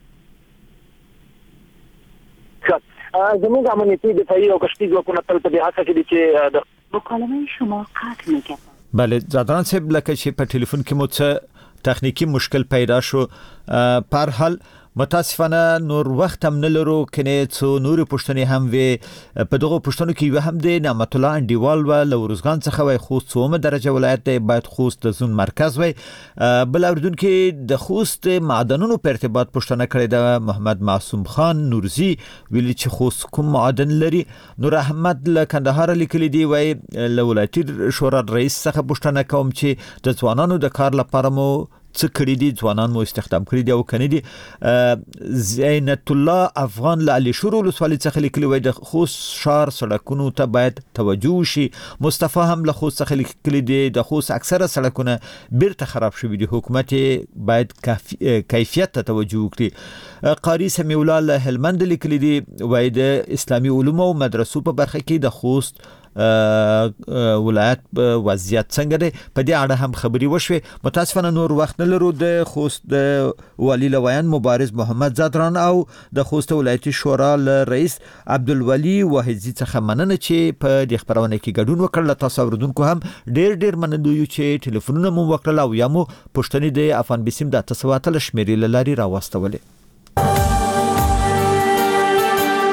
زموږ امنیتي دفاعي او کشتي ځواکونه تل په دې هڅه کې دي چې د مکالمه شما قطع نکرد. بله زادران صاحب لکه چې په ټلیفون کې مو څه تخنیکی مشکل پیدا شو پر حال متاسفانه نور وخت هم نه لرو کنه څو نور پښتنې هم وي په دغه پښتنو کې یو هم د نعمت الله انډیوال و لورزغان څخه وای خوست څومره درجه ولایت دی باید خوست د زون مرکز وای بل اوردون کې د خوست معدنونو په ارتباط پښتنه کړی د محمد معصوم خان نورزی ویل چې خوست کوم معدن لري. نور احمد له کندهار لیکلی دی وای لولایتي شورا رئیس څخه پښتنه کوم چې د ځوانانو د کار لپاره مو څه کړی دي ځوانان مو استخدام کړی دي او کني دي. زینت الله افغان له علي شورو ولسوالۍ څخه لیکلی وای د خوست شار سړکونو ته باید توجه شي. مصطفی هم له خوست څخه لیکلی دي د خوست اکثره سړکونه بیرته خراب شوي دي حکومت باید کیفیت ته توجه وکړي. قاری سمیع الله له هلمند لیکلی دي وای د اسلامي علومو مدرسو په برخه کې د خوست ولایت وضعیت څنګه دی په دې اړه هم خبري وشوه. متاسفانه نور وخت نه لرو د خوست د والی لویان مبارز محمد زادران او د خوست ولایتي شورا رئیس عبدالولی وحیدی څخه مننه چې په دې خبرونه کې ګډون وکړل. تاسو اوردونکو هم ډیر ډیر مننه یو چې ټلیفونونه مو وکړل او یا مو پښتني د افغان بسیم د تسواتل شمیرې لاري راوستولې.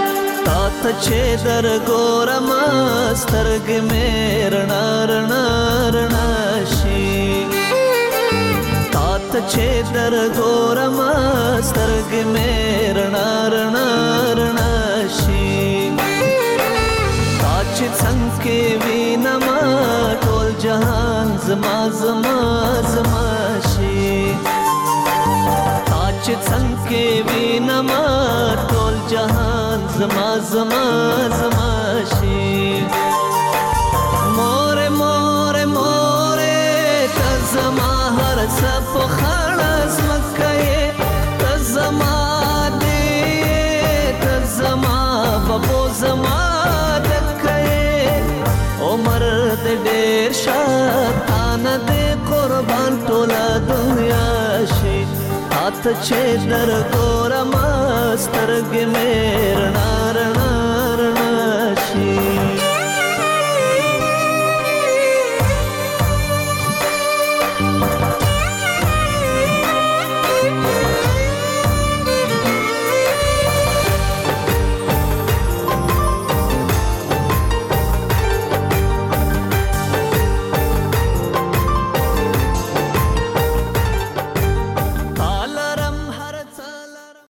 ته چې در ګورم سترګې مې رڼا رڼا رڼا شي تا ته چې در ګورم سترګې مې رڼا رڼا رڼا شي تا چې څنګه وینم ټول جهان زما زما زما شي تا چې څنګه وینم ټول جهان زما زما زما شي مور مور مور ته زما هر څه په خړه زمکه ته زما دې ته زما بابو زما دکه عمر دې ډېر شاتان دې قربان ټوله دنیا شي ته چې در ګورم سترګې مې رڼا رڼا رڼا شي